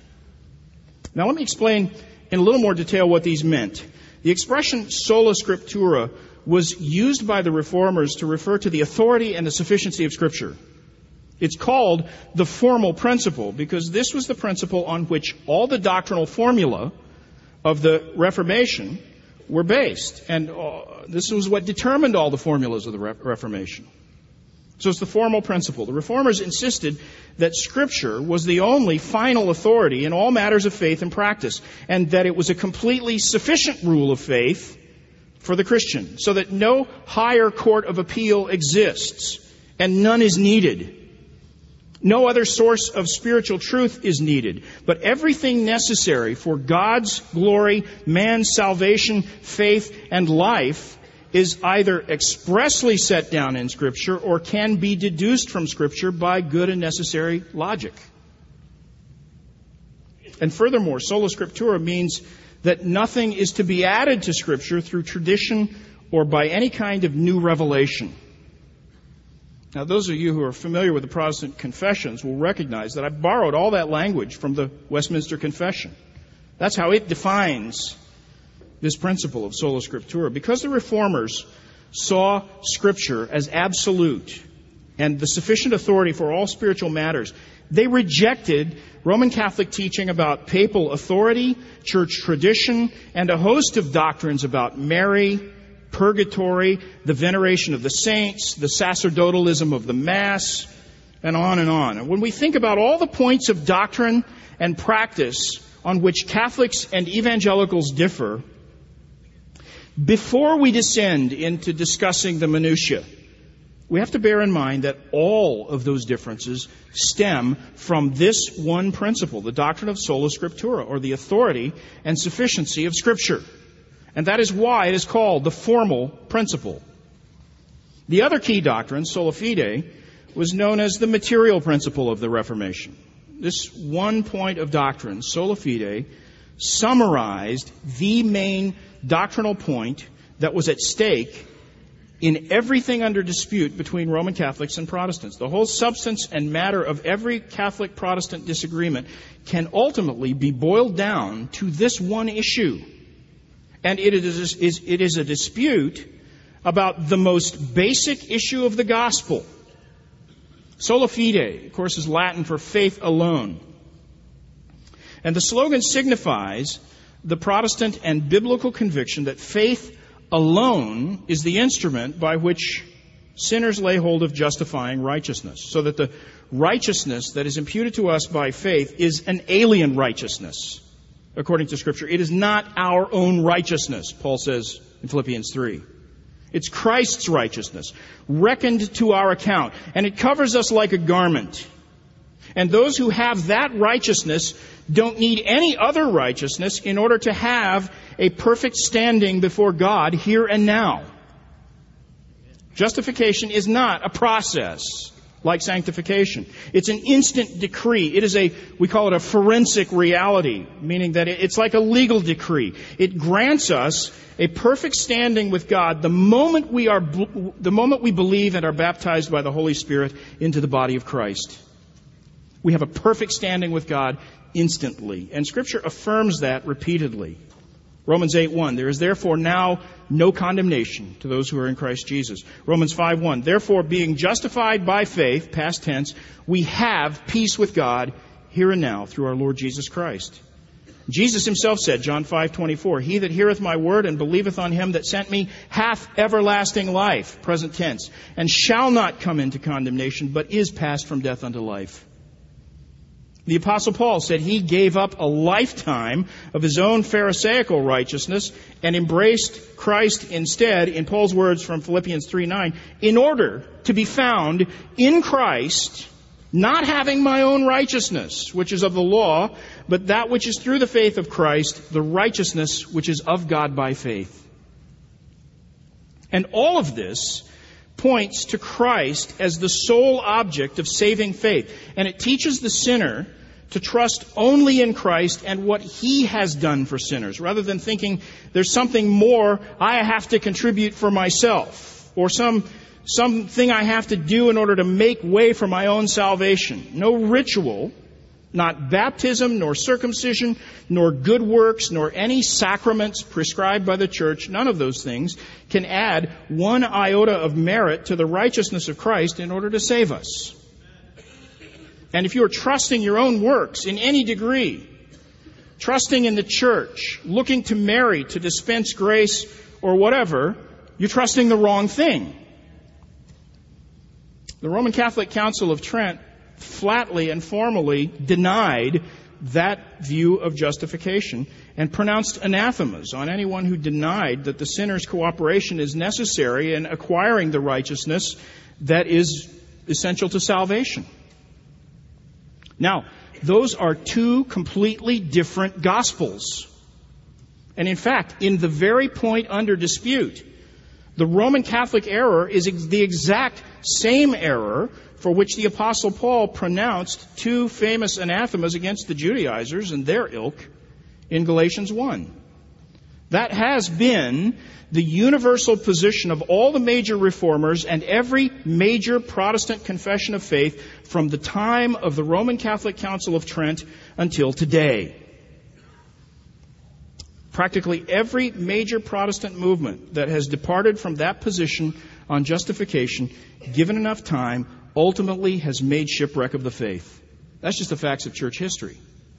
Now let me explain in a little more detail what these meant. The expression sola scriptura was used by the Reformers to refer to the authority and the sufficiency of Scripture. It's called the formal principle because this was the principle on which all the doctrinal formula of the Reformation were based. And uh, this was what determined all the formulas of the Re- Reformation. So it's the formal principle. The Reformers insisted that Scripture was the only final authority in all matters of faith and practice, and that it was a completely sufficient rule of faith for the Christian, so that no higher court of appeal exists, and none is needed. No other source of spiritual truth is needed, but everything necessary for God's glory, man's salvation, faith, and life is either expressly set down in Scripture or can be deduced from Scripture by good and necessary logic. And furthermore, sola scriptura means that nothing is to be added to Scripture through tradition or by any kind of new revelation. Now, those of you who are familiar with the Protestant confessions will recognize that I borrowed all that language from the Westminster Confession. That's how it defines this principle of sola scriptura. Because the Reformers saw Scripture as absolute and the sufficient authority for all spiritual matters, they rejected Roman Catholic teaching about papal authority, church tradition, and a host of doctrines about Mary, purgatory, the veneration of the saints, the sacerdotalism of the Mass, and on and on. And when we think about all the points of doctrine and practice on which Catholics and evangelicals differ, before we descend into discussing the minutiae, we have to bear in mind that all of those differences stem from this one principle, the doctrine of sola scriptura, or the authority and sufficiency of Scripture. And that is why it is called the formal principle. The other key doctrine, sola fide, was known as the material principle of the Reformation. This one point of doctrine, sola fide, summarized the main doctrinal point that was at stake in everything under dispute between Roman Catholics and Protestants. The whole substance and matter of every Catholic-Protestant disagreement can ultimately be boiled down to this one issue. And it is, is, it is a dispute about the most basic issue of the gospel. Sola fide, of course, is Latin for faith alone. And the slogan signifies the Protestant and biblical conviction that faith alone is the instrument by which sinners lay hold of justifying righteousness, so that the righteousness that is imputed to us by faith is an alien righteousness, according to Scripture. It is not our own righteousness, Paul says in Philippians three. It's Christ's righteousness, reckoned to our account, and it covers us like a garment. And those who have that righteousness don't need any other righteousness in order to have a perfect standing before God here and now. Justification is not a process like sanctification. It's an instant decree. It is a, we call it a forensic reality, meaning that it's like a legal decree. It grants us a perfect standing with God the moment we are, the moment we believe and are baptized by the Holy Spirit into the body of Christ. We have a perfect standing with God instantly. And Scripture affirms that repeatedly. Romans eight one, there is therefore now no condemnation to those who are in Christ Jesus. Romans five one, therefore being justified by faith, past tense, we have peace with God here and now through our Lord Jesus Christ. Jesus himself said, John five twenty-four, he that heareth my word and believeth on him that sent me hath everlasting life, present tense, and shall not come into condemnation, but is passed from death unto life. The Apostle Paul said he gave up a lifetime of his own Pharisaical righteousness and embraced Christ instead, in Paul's words from Philippians three nine, in order to be found in Christ, not having my own righteousness, which is of the law, but that which is through the faith of Christ, the righteousness which is of God by faith. And all of this points to Christ as the sole object of saving faith. And it teaches the sinner to trust only in Christ and what He has done for sinners, rather than thinking there's something more I have to contribute for myself, or some something I have to do in order to make way for my own salvation. No ritual, not baptism, nor circumcision, nor good works, nor any sacraments prescribed by the church, none of those things can add one iota of merit to the righteousness of Christ in order to save us. And if you are trusting your own works in any degree, trusting in the church, looking to Mary to dispense grace or whatever, you're trusting the wrong thing. The Roman Catholic Council of Trent flatly and formally denied that view of justification and pronounced anathemas on anyone who denied that the sinner's cooperation is necessary in acquiring the righteousness that is essential to salvation. Now, those are two completely different gospels. And in fact, in the very point under dispute, the Roman Catholic error is the exact same error for which the Apostle Paul pronounced two famous anathemas against the Judaizers and their ilk in Galatians one. That has been the universal position of all the major reformers and every major Protestant confession of faith from the time of the Roman Catholic Council of Trent until today. Practically every major Protestant movement that has departed from that position on justification, given enough time, ultimately has made shipwreck of the faith. That's just the facts of church history.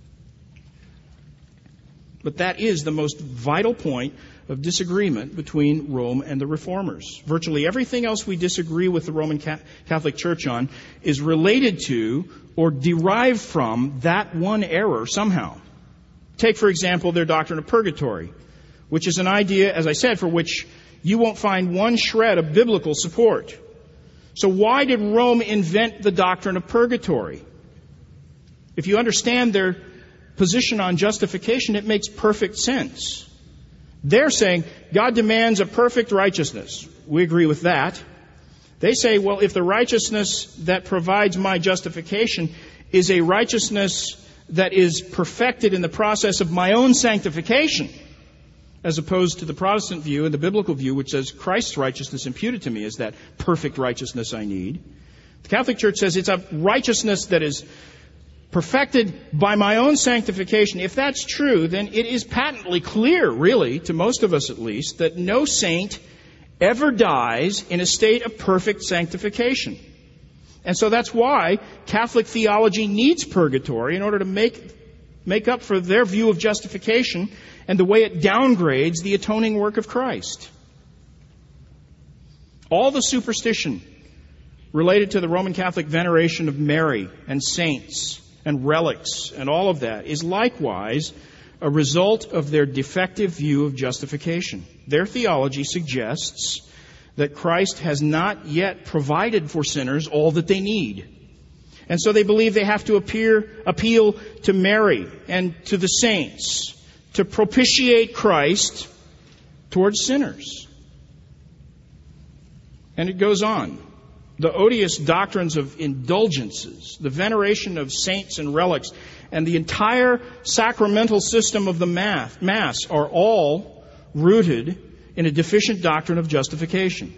But that is the most vital point of disagreement between Rome and the Reformers. Virtually everything else we disagree with the Roman Catholic Church on is related to or derived from that one error somehow. Take, for example, their doctrine of purgatory, which is an idea, as I said, for which you won't find one shred of biblical support. So why did Rome invent the doctrine of purgatory? If you understand their position on justification, it makes perfect sense. They're saying God demands a perfect righteousness. We agree with that. They say, well, if the righteousness that provides my justification is a righteousness that is perfected in the process of my own sanctification, as opposed to the Protestant view and the biblical view, which says Christ's righteousness imputed to me is that perfect righteousness I need. The Catholic Church says it's a righteousness that is perfected by my own sanctification. If that's true, then it is patently clear, really, to most of us at least, that no saint ever dies in a state of perfect sanctification. And so that's why Catholic theology needs purgatory in order to make make up for their view of justification and the way it downgrades the atoning work of Christ. All the superstition related to the Roman Catholic veneration of Mary and saints and relics and all of that is likewise a result of their defective view of justification. Their theology suggests that Christ has not yet provided for sinners all that they need. And so they believe they have to appear, appeal to Mary and to the saints to propitiate Christ towards sinners. And it goes on. The odious doctrines of indulgences, the veneration of saints and relics, and the entire sacramental system of the Mass are all rooted in a deficient doctrine of justification.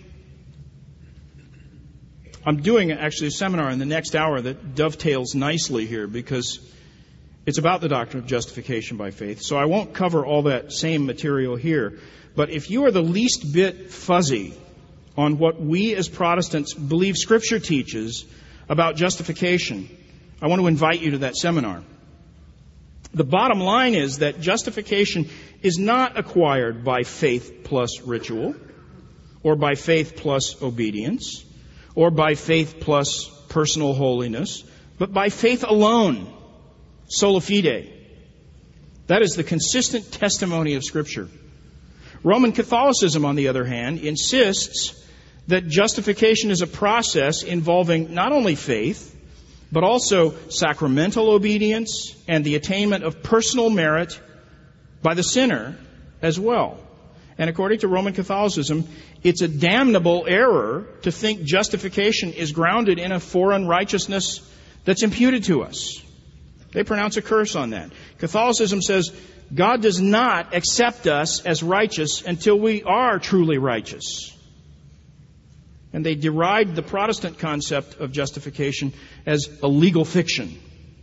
I'm doing actually a seminar in the next hour that dovetails nicely here because it's about the doctrine of justification by faith. So I won't cover all that same material here. But if you are the least bit fuzzy on what we as Protestants believe Scripture teaches about justification, I want to invite you to that seminar. The bottom line is that justification is not acquired by faith plus ritual, or by faith plus obedience, or by faith plus personal holiness, but by faith alone, sola fide. That is the consistent testimony of Scripture. Roman Catholicism, on the other hand, insists that justification is a process involving not only faith, but also sacramental obedience and the attainment of personal merit by the sinner as well. And according to Roman Catholicism, it's a damnable error to think justification is grounded in a foreign righteousness that's imputed to us. They pronounce a curse on that. Catholicism says God does not accept us as righteous until we are truly righteous. And they deride the Protestant concept of justification as a legal fiction.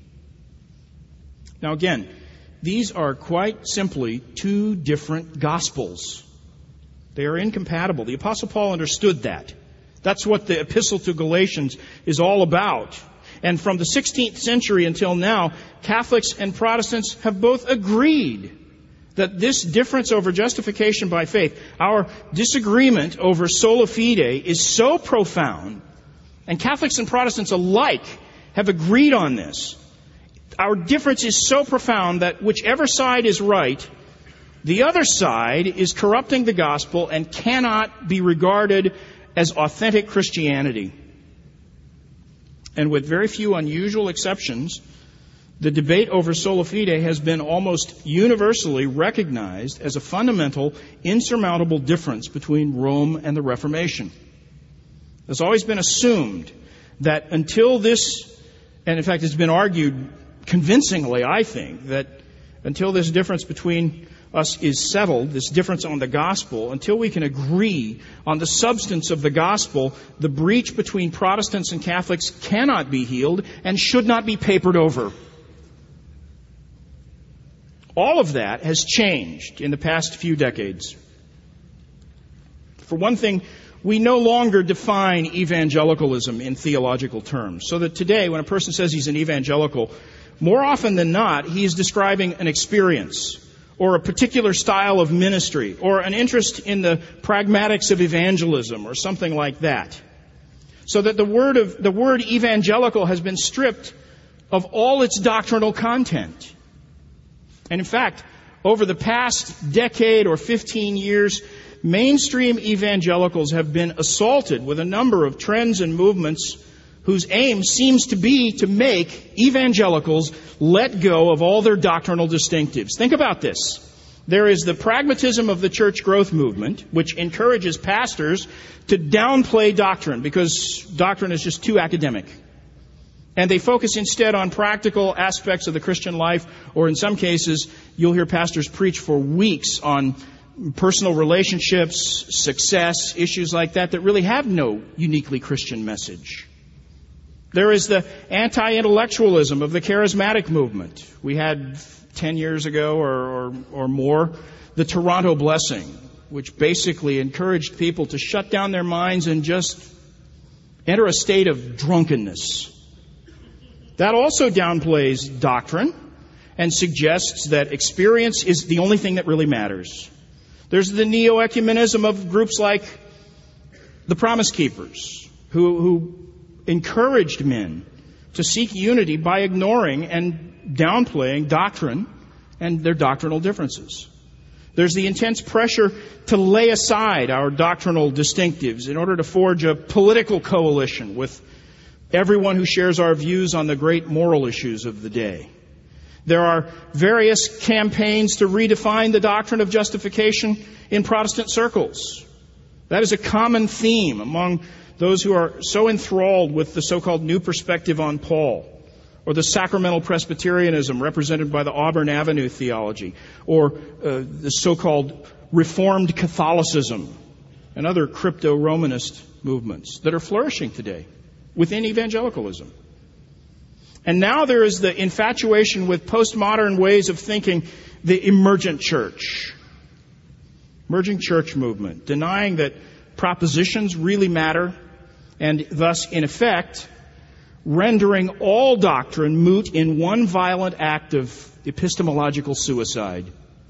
Now again, these are quite simply two different gospels. They are incompatible. The Apostle Paul understood that. That's what the Epistle to Galatians is all about. And from the sixteenth century until now, Catholics and Protestants have both agreed that this difference over justification by faith, our disagreement over sola fide, is so profound, and Catholics and Protestants alike have agreed on this. Our difference is so profound that whichever side is right, the other side is corrupting the gospel and cannot be regarded as authentic Christianity. And with very few unusual exceptions, the debate over sola fide has been almost universally recognized as a fundamental, insurmountable difference between Rome and the Reformation. It's always been assumed that until this, and in fact it's been argued convincingly, I think, that until this difference between us is settled, this difference on the gospel, until we can agree on the substance of the gospel, the breach between Protestants and Catholics cannot be healed and should not be papered over. All of that has changed in the past few decades. For one thing, we no longer define evangelicalism in theological terms. So that today, when a person says he's an evangelical, more often than not, he is describing an experience or a particular style of ministry or an interest in the pragmatics of evangelism or something like that. So that the word of the word evangelical has been stripped of all its doctrinal content. And in fact, over the past decade or fifteen years, mainstream evangelicals have been assaulted with a number of trends and movements whose aim seems to be to make evangelicals let go of all their doctrinal distinctives. Think about this. There is the pragmatism of the church growth movement, which encourages pastors to downplay doctrine because doctrine is just too academic. And they focus instead on practical aspects of the Christian life, or in some cases, you'll hear pastors preach for weeks on personal relationships, success, issues like that that really have no uniquely Christian message. There is the anti-intellectualism of the charismatic movement. We had ten years ago or, or, or more the Toronto Blessing, which basically encouraged people to shut down their minds and just enter a state of drunkenness. That also downplays doctrine and suggests that experience is the only thing that really matters. There's the neo-ecumenism of groups like the Promise Keepers, who, who encouraged men to seek unity by ignoring and downplaying doctrine and their doctrinal differences. There's the intense pressure to lay aside our doctrinal distinctives in order to forge a political coalition with everyone who shares our views on the great moral issues of the day. There are various campaigns to redefine the doctrine of justification in Protestant circles. That is a common theme among those who are so enthralled with the so-called new perspective on Paul, or the sacramental Presbyterianism represented by the Auburn Avenue theology, or uh, the so-called Reformed Catholicism and other crypto-Romanist movements that are flourishing today within evangelicalism. And now there is the infatuation with postmodern ways of thinking, the emergent church. Emerging church movement, denying that propositions really matter, and thus, in effect, rendering all doctrine moot in one violent act of epistemological suicide.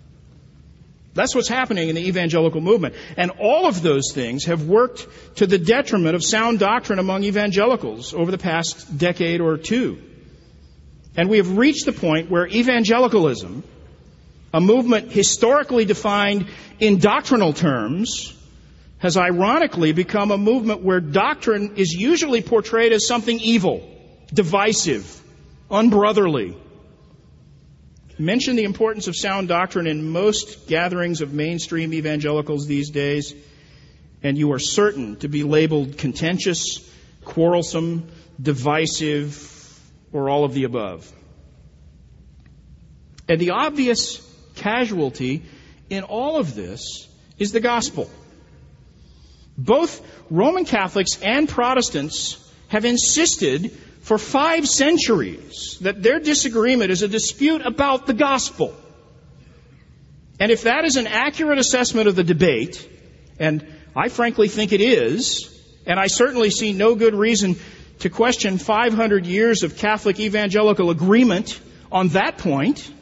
That's what's happening in the evangelical movement. And all of those things have worked to the detriment of sound doctrine among evangelicals over the past decade or two. And we have reached the point where evangelicalism, a movement historically defined in doctrinal terms, has ironically become a movement where doctrine is usually portrayed as something evil, divisive, unbrotherly. Mention the importance of sound doctrine in most gatherings of mainstream evangelicals these days, and you are certain to be labeled contentious, quarrelsome, divisive, or all of the above. And the obvious casualty in all of this is the gospel. Both Roman Catholics and Protestants have insisted for five centuries that their disagreement is a dispute about the gospel. And if that is an accurate assessment of the debate, and I frankly think it is, and I certainly see no good reason to question five hundred years of Catholic evangelical agreement on that point,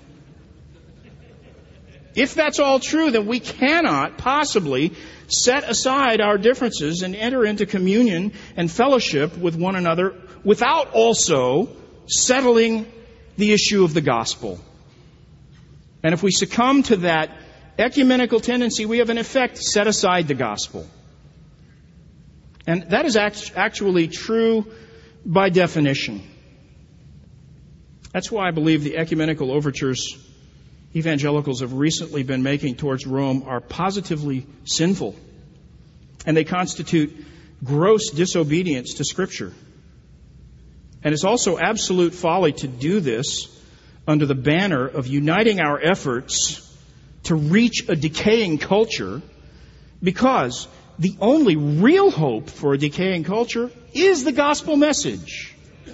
if that's all true, then we cannot possibly set aside our differences and enter into communion and fellowship with one another without also settling the issue of the gospel. And if we succumb to that ecumenical tendency, we have in effect set aside the gospel. And that is act- actually true by definition. That's why I believe the ecumenical overtures evangelicals have recently been making towards Rome are positively sinful, and they constitute gross disobedience to Scripture. And it's also absolute folly to do this under the banner of uniting our efforts to reach a decaying culture, because the only real hope for a decaying culture is the gospel message.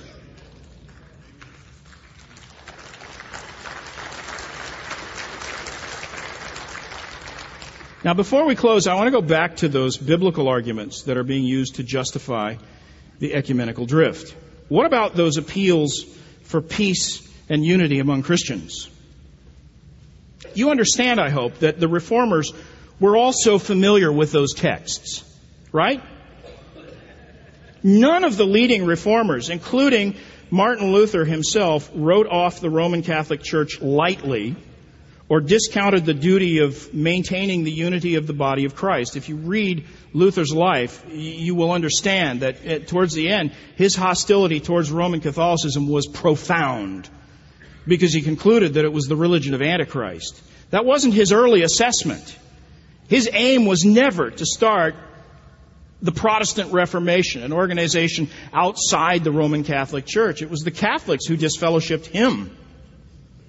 Now, before we close, I want to go back to those biblical arguments that are being used to justify the ecumenical drift. What about those appeals for peace and unity among Christians? You understand, I hope, that the Reformers were also familiar with those texts, right? None of the leading Reformers, including Martin Luther himself, wrote off the Roman Catholic Church lightly or discounted the duty of maintaining the unity of the body of Christ. If you read Luther's life, you will understand that towards the end, his hostility towards Roman Catholicism was profound, because he concluded that it was the religion of Antichrist. That wasn't his early assessment. His aim was never to start the Protestant Reformation, an organization outside the Roman Catholic Church. It was the Catholics who disfellowshipped him.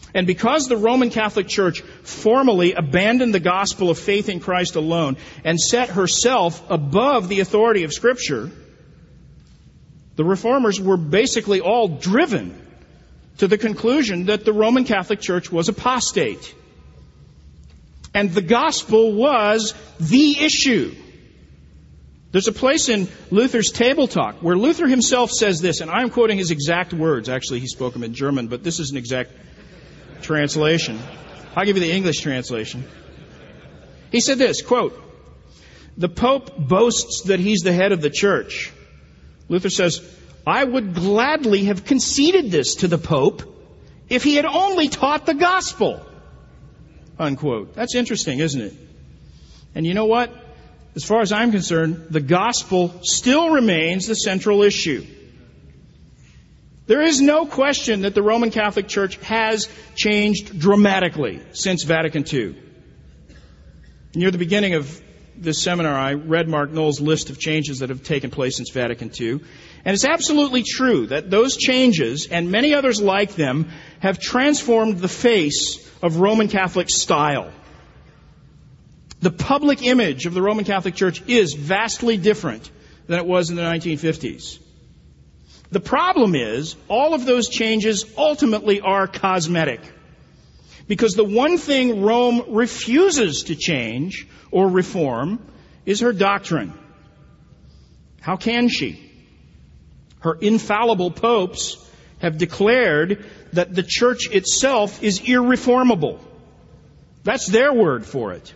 And because the Roman Catholic Church formally abandoned the gospel of faith in Christ alone and set herself above the authority of Scripture, the Reformers were basically all driven to the conclusion that the Roman Catholic Church was apostate. And the gospel was the issue. There's a place in Luther's Table Talk where Luther himself says this, and I'm quoting his exact words. Actually, he spoke them in German, but this is an exact translation. I'll give you the English translation. He said this, quote, "The Pope boasts that he's the head of the church." Luther says, "I would gladly have conceded this to the Pope if he had only taught the gospel." Unquote. That's interesting, isn't it? And you know what? As far as I'm concerned, the gospel still remains the central issue. There is no question that the Roman Catholic Church has changed dramatically since Vatican Two. Near the beginning of this seminar, I read Mark Knoll's list of changes that have taken place since Vatican Two. And it's absolutely true that those changes, and many others like them, have transformed the face of Roman Catholic style. The public image of the Roman Catholic Church is vastly different than it was in the nineteen fifties. The problem is, all of those changes ultimately are cosmetic. Because the one thing Rome refuses to change or reform is her doctrine. How can she? Her infallible popes have declared that the church itself is irreformable. That's their word for it.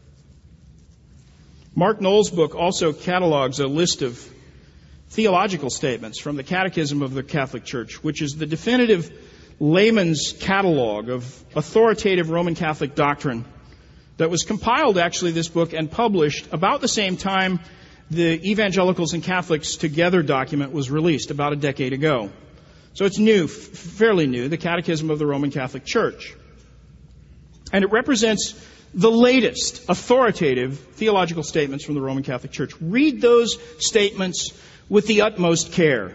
Mark Knoll's book also catalogs a list of theological statements from the Catechism of the Catholic Church, which is the definitive layman's catalog of authoritative Roman Catholic doctrine that was compiled, actually, this book, and published about the same time the Evangelicals and Catholics Together document was released, about a decade ago. So it's new, f- fairly new, the Catechism of the Roman Catholic Church. And it represents the latest authoritative theological statements from the Roman Catholic Church. Read those statements with the utmost care.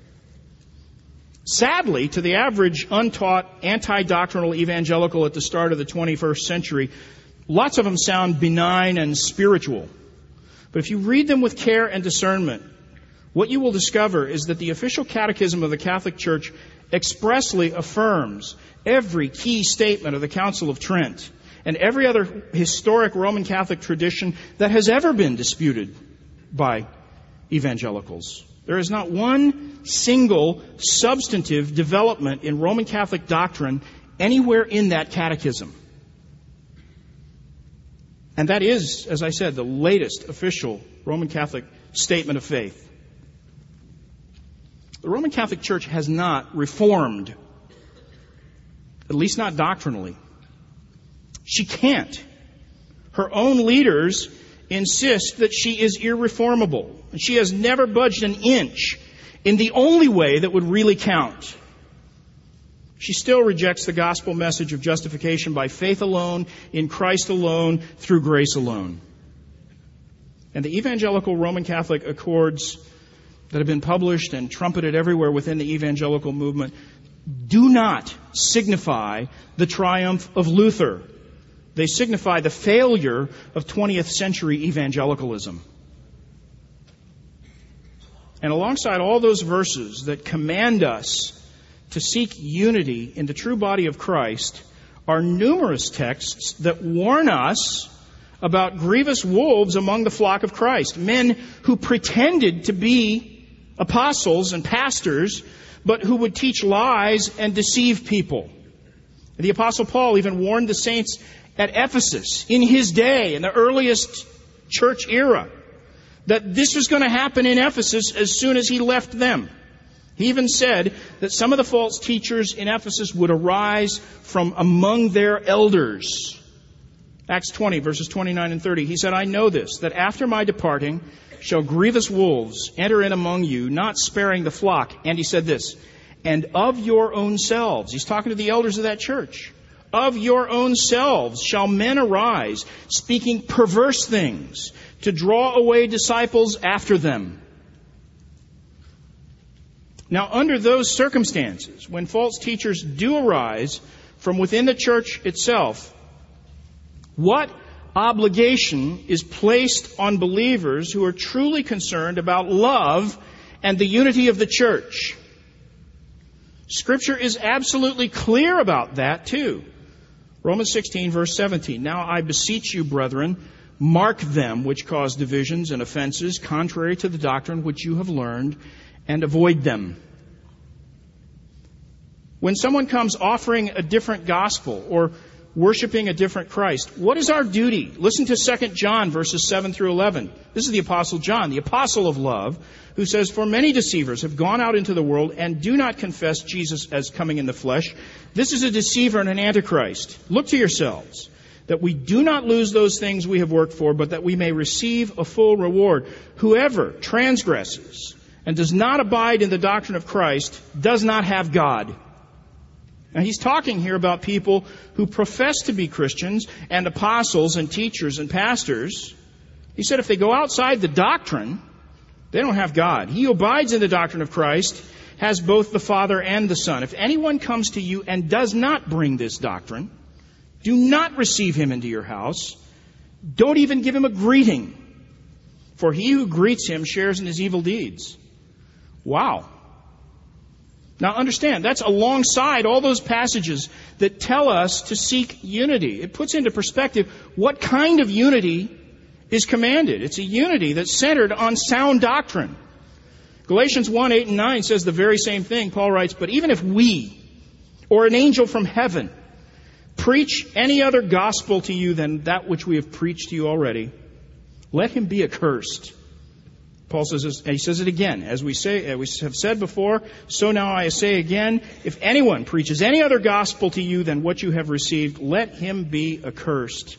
Sadly, to the average untaught, anti-doctrinal evangelical at the start of the twenty-first century, lots of them sound benign and spiritual. But if you read them with care and discernment, what you will discover is that the official catechism of the Catholic Church expressly affirms every key statement of the Council of Trent and every other historic Roman Catholic tradition that has ever been disputed by evangelicals. There is not one single substantive development in Roman Catholic doctrine anywhere in that catechism. And that is, as I said, the latest official Roman Catholic statement of faith. The Roman Catholic Church has not reformed, at least not doctrinally. She can't. Her own leaders insist that she is irreformable. And she has never budged an inch in the only way that would really count. She still rejects the gospel message of justification by faith alone, in Christ alone, through grace alone. And the evangelical Roman Catholic accords that have been published and trumpeted everywhere within the evangelical movement do not signify the triumph of Luther. They signify the failure of twentieth century evangelicalism. And alongside all those verses that command us to seek unity in the true body of Christ are numerous texts that warn us about grievous wolves among the flock of Christ. Men who pretended to be apostles and pastors, but who would teach lies and deceive people. The Apostle Paul even warned the saints at Ephesus in his day, in the earliest church era, that this was going to happen in Ephesus as soon as he left them. He even said that some of the false teachers in Ephesus would arise from among their elders. Acts twenty, verses twenty-nine and thirty. He said, "I know this, that after my departing shall grievous wolves enter in among you, not sparing the flock." And he said this, "And of your own selves," he's talking to the elders of that church, "of your own selves shall men arise, speaking perverse things, to draw away disciples after them." Now, under those circumstances, when false teachers do arise from within the church itself, what obligation is placed on believers who are truly concerned about love and the unity of the church? Scripture is absolutely clear about that too. Romans sixteen, verse seventeen. Now I beseech you, brethren, mark them which cause divisions and offenses contrary to the doctrine which you have learned, and avoid them. When someone comes offering a different gospel or worshiping a different Christ, what is our duty? Listen to Second John verses seven through eleven. This is the Apostle John, the apostle of love, who says, "For many deceivers have gone out into the world and do not confess Jesus as coming in the flesh. This is a deceiver and an antichrist. Look to yourselves, that we do not lose those things we have worked for, but that we may receive a full reward. Whoever transgresses and does not abide in the doctrine of Christ does not have God." Now, he's talking here about people who profess to be Christians and apostles and teachers and pastors. He said if they go outside the doctrine, they don't have God. He who abides in the doctrine of Christ has both the Father and the Son. If anyone comes to you and does not bring this doctrine, do not receive him into your house. Don't even give him a greeting, for he who greets him shares in his evil deeds. Wow. Now understand, that's alongside all those passages that tell us to seek unity. It puts into perspective what kind of unity is commanded. It's a unity that's centered on sound doctrine. Galatians one, eight and nine says the very same thing. Paul writes, "But even if we, or an angel from heaven, preach any other gospel to you than that which we have preached to you already, let him be accursed." Paul says this, he says it again, as we say, as we have said before, so now I say again, if anyone preaches any other gospel to you than what you have received, let him be accursed.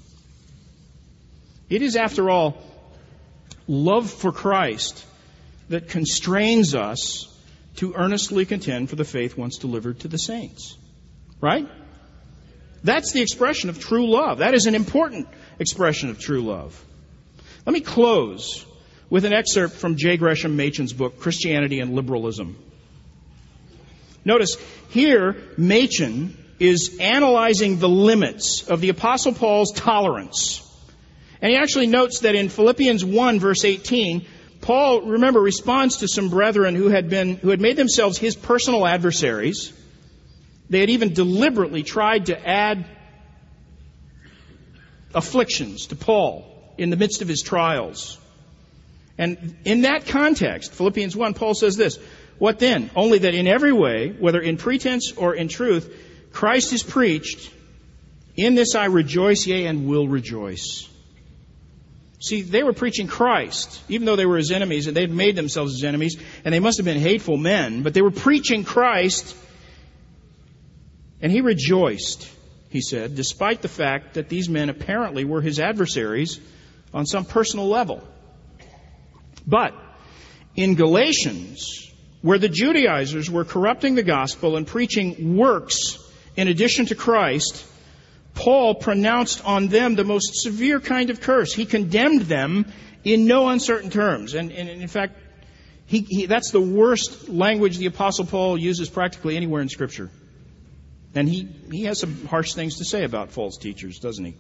It is, after all, love for Christ that constrains us to earnestly contend for the faith once delivered to the saints. Right? That's the expression of true love. That is an important expression of true love. Let me close with an excerpt from J. Gresham Machen's book, Christianity and Liberalism. Notice, here, Machen is analyzing the limits of the Apostle Paul's tolerance. And he actually notes that in Philippians one, verse eighteen, Paul, remember, responds to some brethren who had been, who had made themselves his personal adversaries. They had even deliberately tried to add afflictions to Paul in the midst of his trials. And in that context, Philippians one, Paul says this, "What then? Only that in every way, whether in pretense or in truth, Christ is preached. In this I rejoice, yea, and will rejoice." See, they were preaching Christ, even though they were his enemies, and they'd made themselves his enemies, and they must have been hateful men, but they were preaching Christ, and he rejoiced, he said, despite the fact that these men apparently were his adversaries on some personal level. But in Galatians, where the Judaizers were corrupting the gospel and preaching works in addition to Christ, Paul pronounced on them the most severe kind of curse. He condemned them in no uncertain terms. And, and in fact, he, he, that's the worst language the Apostle Paul uses practically anywhere in Scripture. And he, he has some harsh things to say about false teachers, doesn't he?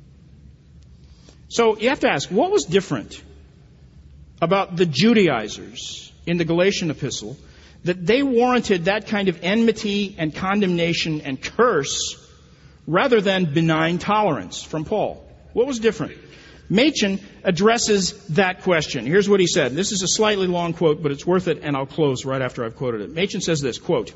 So you have to ask, what was different about the Judaizers in the Galatian epistle that they warranted that kind of enmity and condemnation and curse rather than benign tolerance from Paul? What was different? Machen addresses that question. Here's what he said. This is a slightly long quote, but it's worth it, and I'll close right after I've quoted it. Machen says this, quote,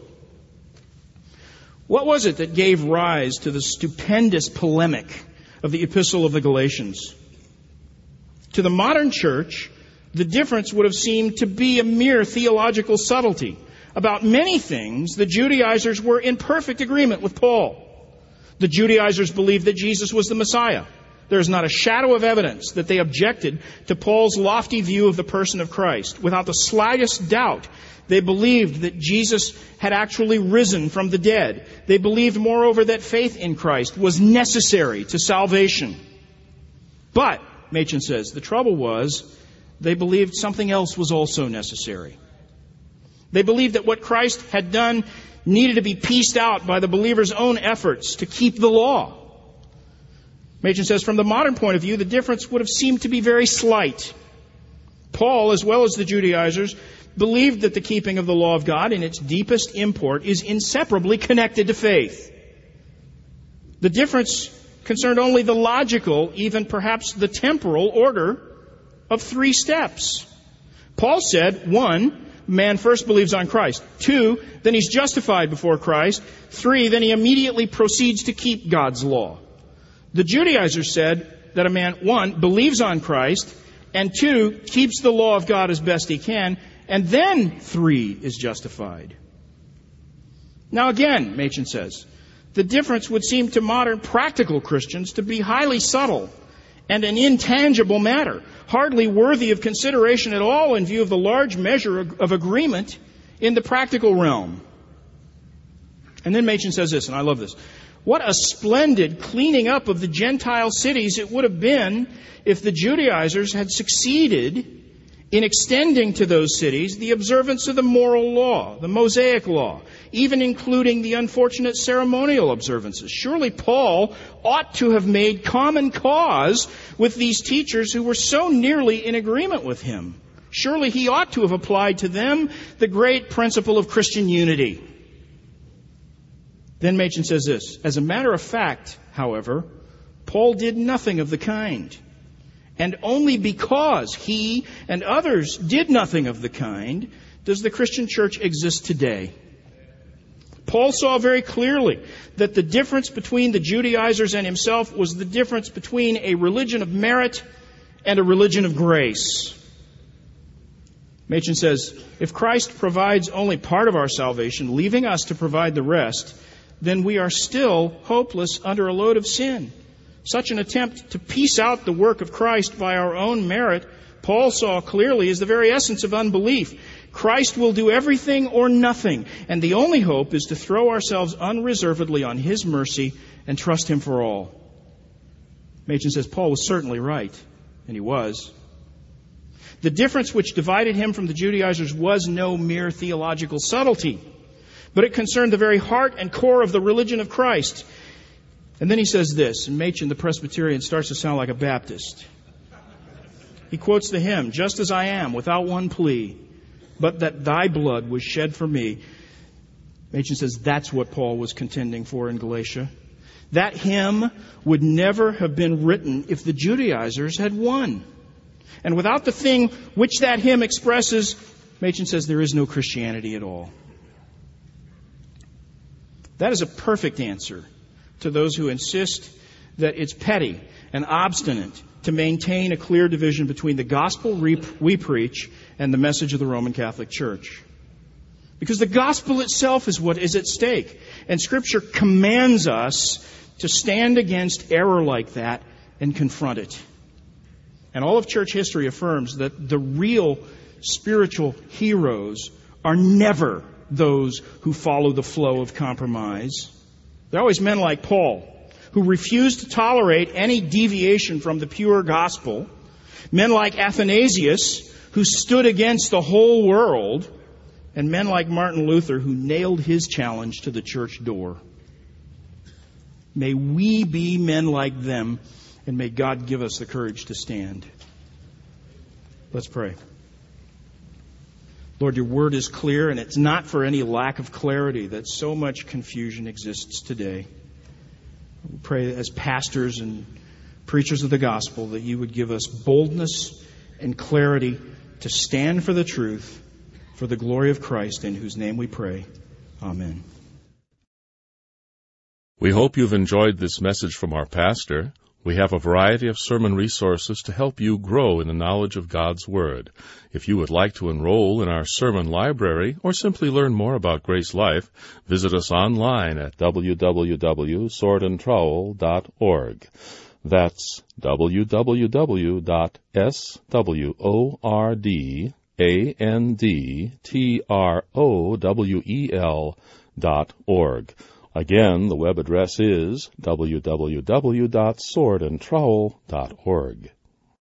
"What was it that gave rise to the stupendous polemic of the epistle of the Galatians? To the modern church, the difference would have seemed to be a mere theological subtlety. About many things, the Judaizers were in perfect agreement with Paul. The Judaizers believed that Jesus was the Messiah. There is not a shadow of evidence that they objected to Paul's lofty view of the person of Christ. Without the slightest doubt, they believed that Jesus had actually risen from the dead. They believed, moreover, that faith in Christ was necessary to salvation. But, Machen says, the trouble was they believed something else was also necessary. They believed that what Christ had done needed to be pieced out by the believer's own efforts to keep the law. Machen says, from the modern point of view, the difference would have seemed to be very slight. Paul, as well as the Judaizers, believed that the keeping of the law of God in its deepest import is inseparably connected to faith. The difference concerned only the logical, even perhaps the temporal order of three steps. Paul said, one, man first believes on Christ. Two, then he's justified before Christ. Three, then he immediately proceeds to keep God's law. The Judaizers said that a man, one, believes on Christ, and two, keeps the law of God as best he can, and then three, is justified. Now again, Machen says, the difference would seem to modern practical Christians to be highly subtle and an intangible matter, hardly worthy of consideration at all in view of the large measure of agreement in the practical realm. And then Machen says this, and I love this. What a splendid cleaning up of the Gentile cities it would have been if the Judaizers had succeeded in extending to those cities the observance of the moral law, the Mosaic law, even including the unfortunate ceremonial observances. Surely Paul ought to have made common cause with these teachers who were so nearly in agreement with him. Surely he ought to have applied to them the great principle of Christian unity. Then Machen says this, as a matter of fact, however, Paul did nothing of the kind. And only because he and others did nothing of the kind does the Christian church exist today. Paul saw very clearly that the difference between the Judaizers and himself was the difference between a religion of merit and a religion of grace. Machen says, if Christ provides only part of our salvation, leaving us to provide the rest, then we are still hopeless under a load of sin. Such an attempt to piece out the work of Christ by our own merit, Paul saw clearly, is the very essence of unbelief. Christ will do everything or nothing, and the only hope is to throw ourselves unreservedly on His mercy and trust Him for all. Machen says Paul was certainly right, and he was. The difference which divided him from the Judaizers was no mere theological subtlety, but it concerned the very heart and core of the religion of Christ. And then he says this, and Machen, the Presbyterian, starts to sound like a Baptist. He quotes the hymn, just as I am, without one plea, but that thy blood was shed for me. Machen says that's what Paul was contending for in Galatia. That hymn would never have been written if the Judaizers had won. And without the thing which that hymn expresses, Machen says there is no Christianity at all. That is a perfect answer to those who insist that it's petty and obstinate to maintain a clear division between the gospel we preach and the message of the Roman Catholic Church. Because the gospel itself is what is at stake. And Scripture commands us to stand against error like that and confront it. And all of church history affirms that the real spiritual heroes are never those who follow the flow of compromise. They're always men like Paul, who refused to tolerate any deviation from the pure gospel. Men like Athanasius, who stood against the whole world. And men like Martin Luther, who nailed his challenge to the church door. May we be men like them, and may God give us the courage to stand. Let's pray. Lord, your word is clear, and it's not for any lack of clarity that so much confusion exists today. We pray as pastors and preachers of the gospel that you would give us boldness and clarity to stand for the truth, for the glory of Christ, in whose name we pray. Amen. We hope you've enjoyed this message from our pastor. We have a variety of sermon resources to help you grow in the knowledge of God's Word. If you would like to enroll in our sermon library or simply learn more about Grace Life, visit us online at w w w dot sword and trowel dot org. That's w w w dot sword and trowel dot org. Again, the web address is w w w dot sword and trowel dot org.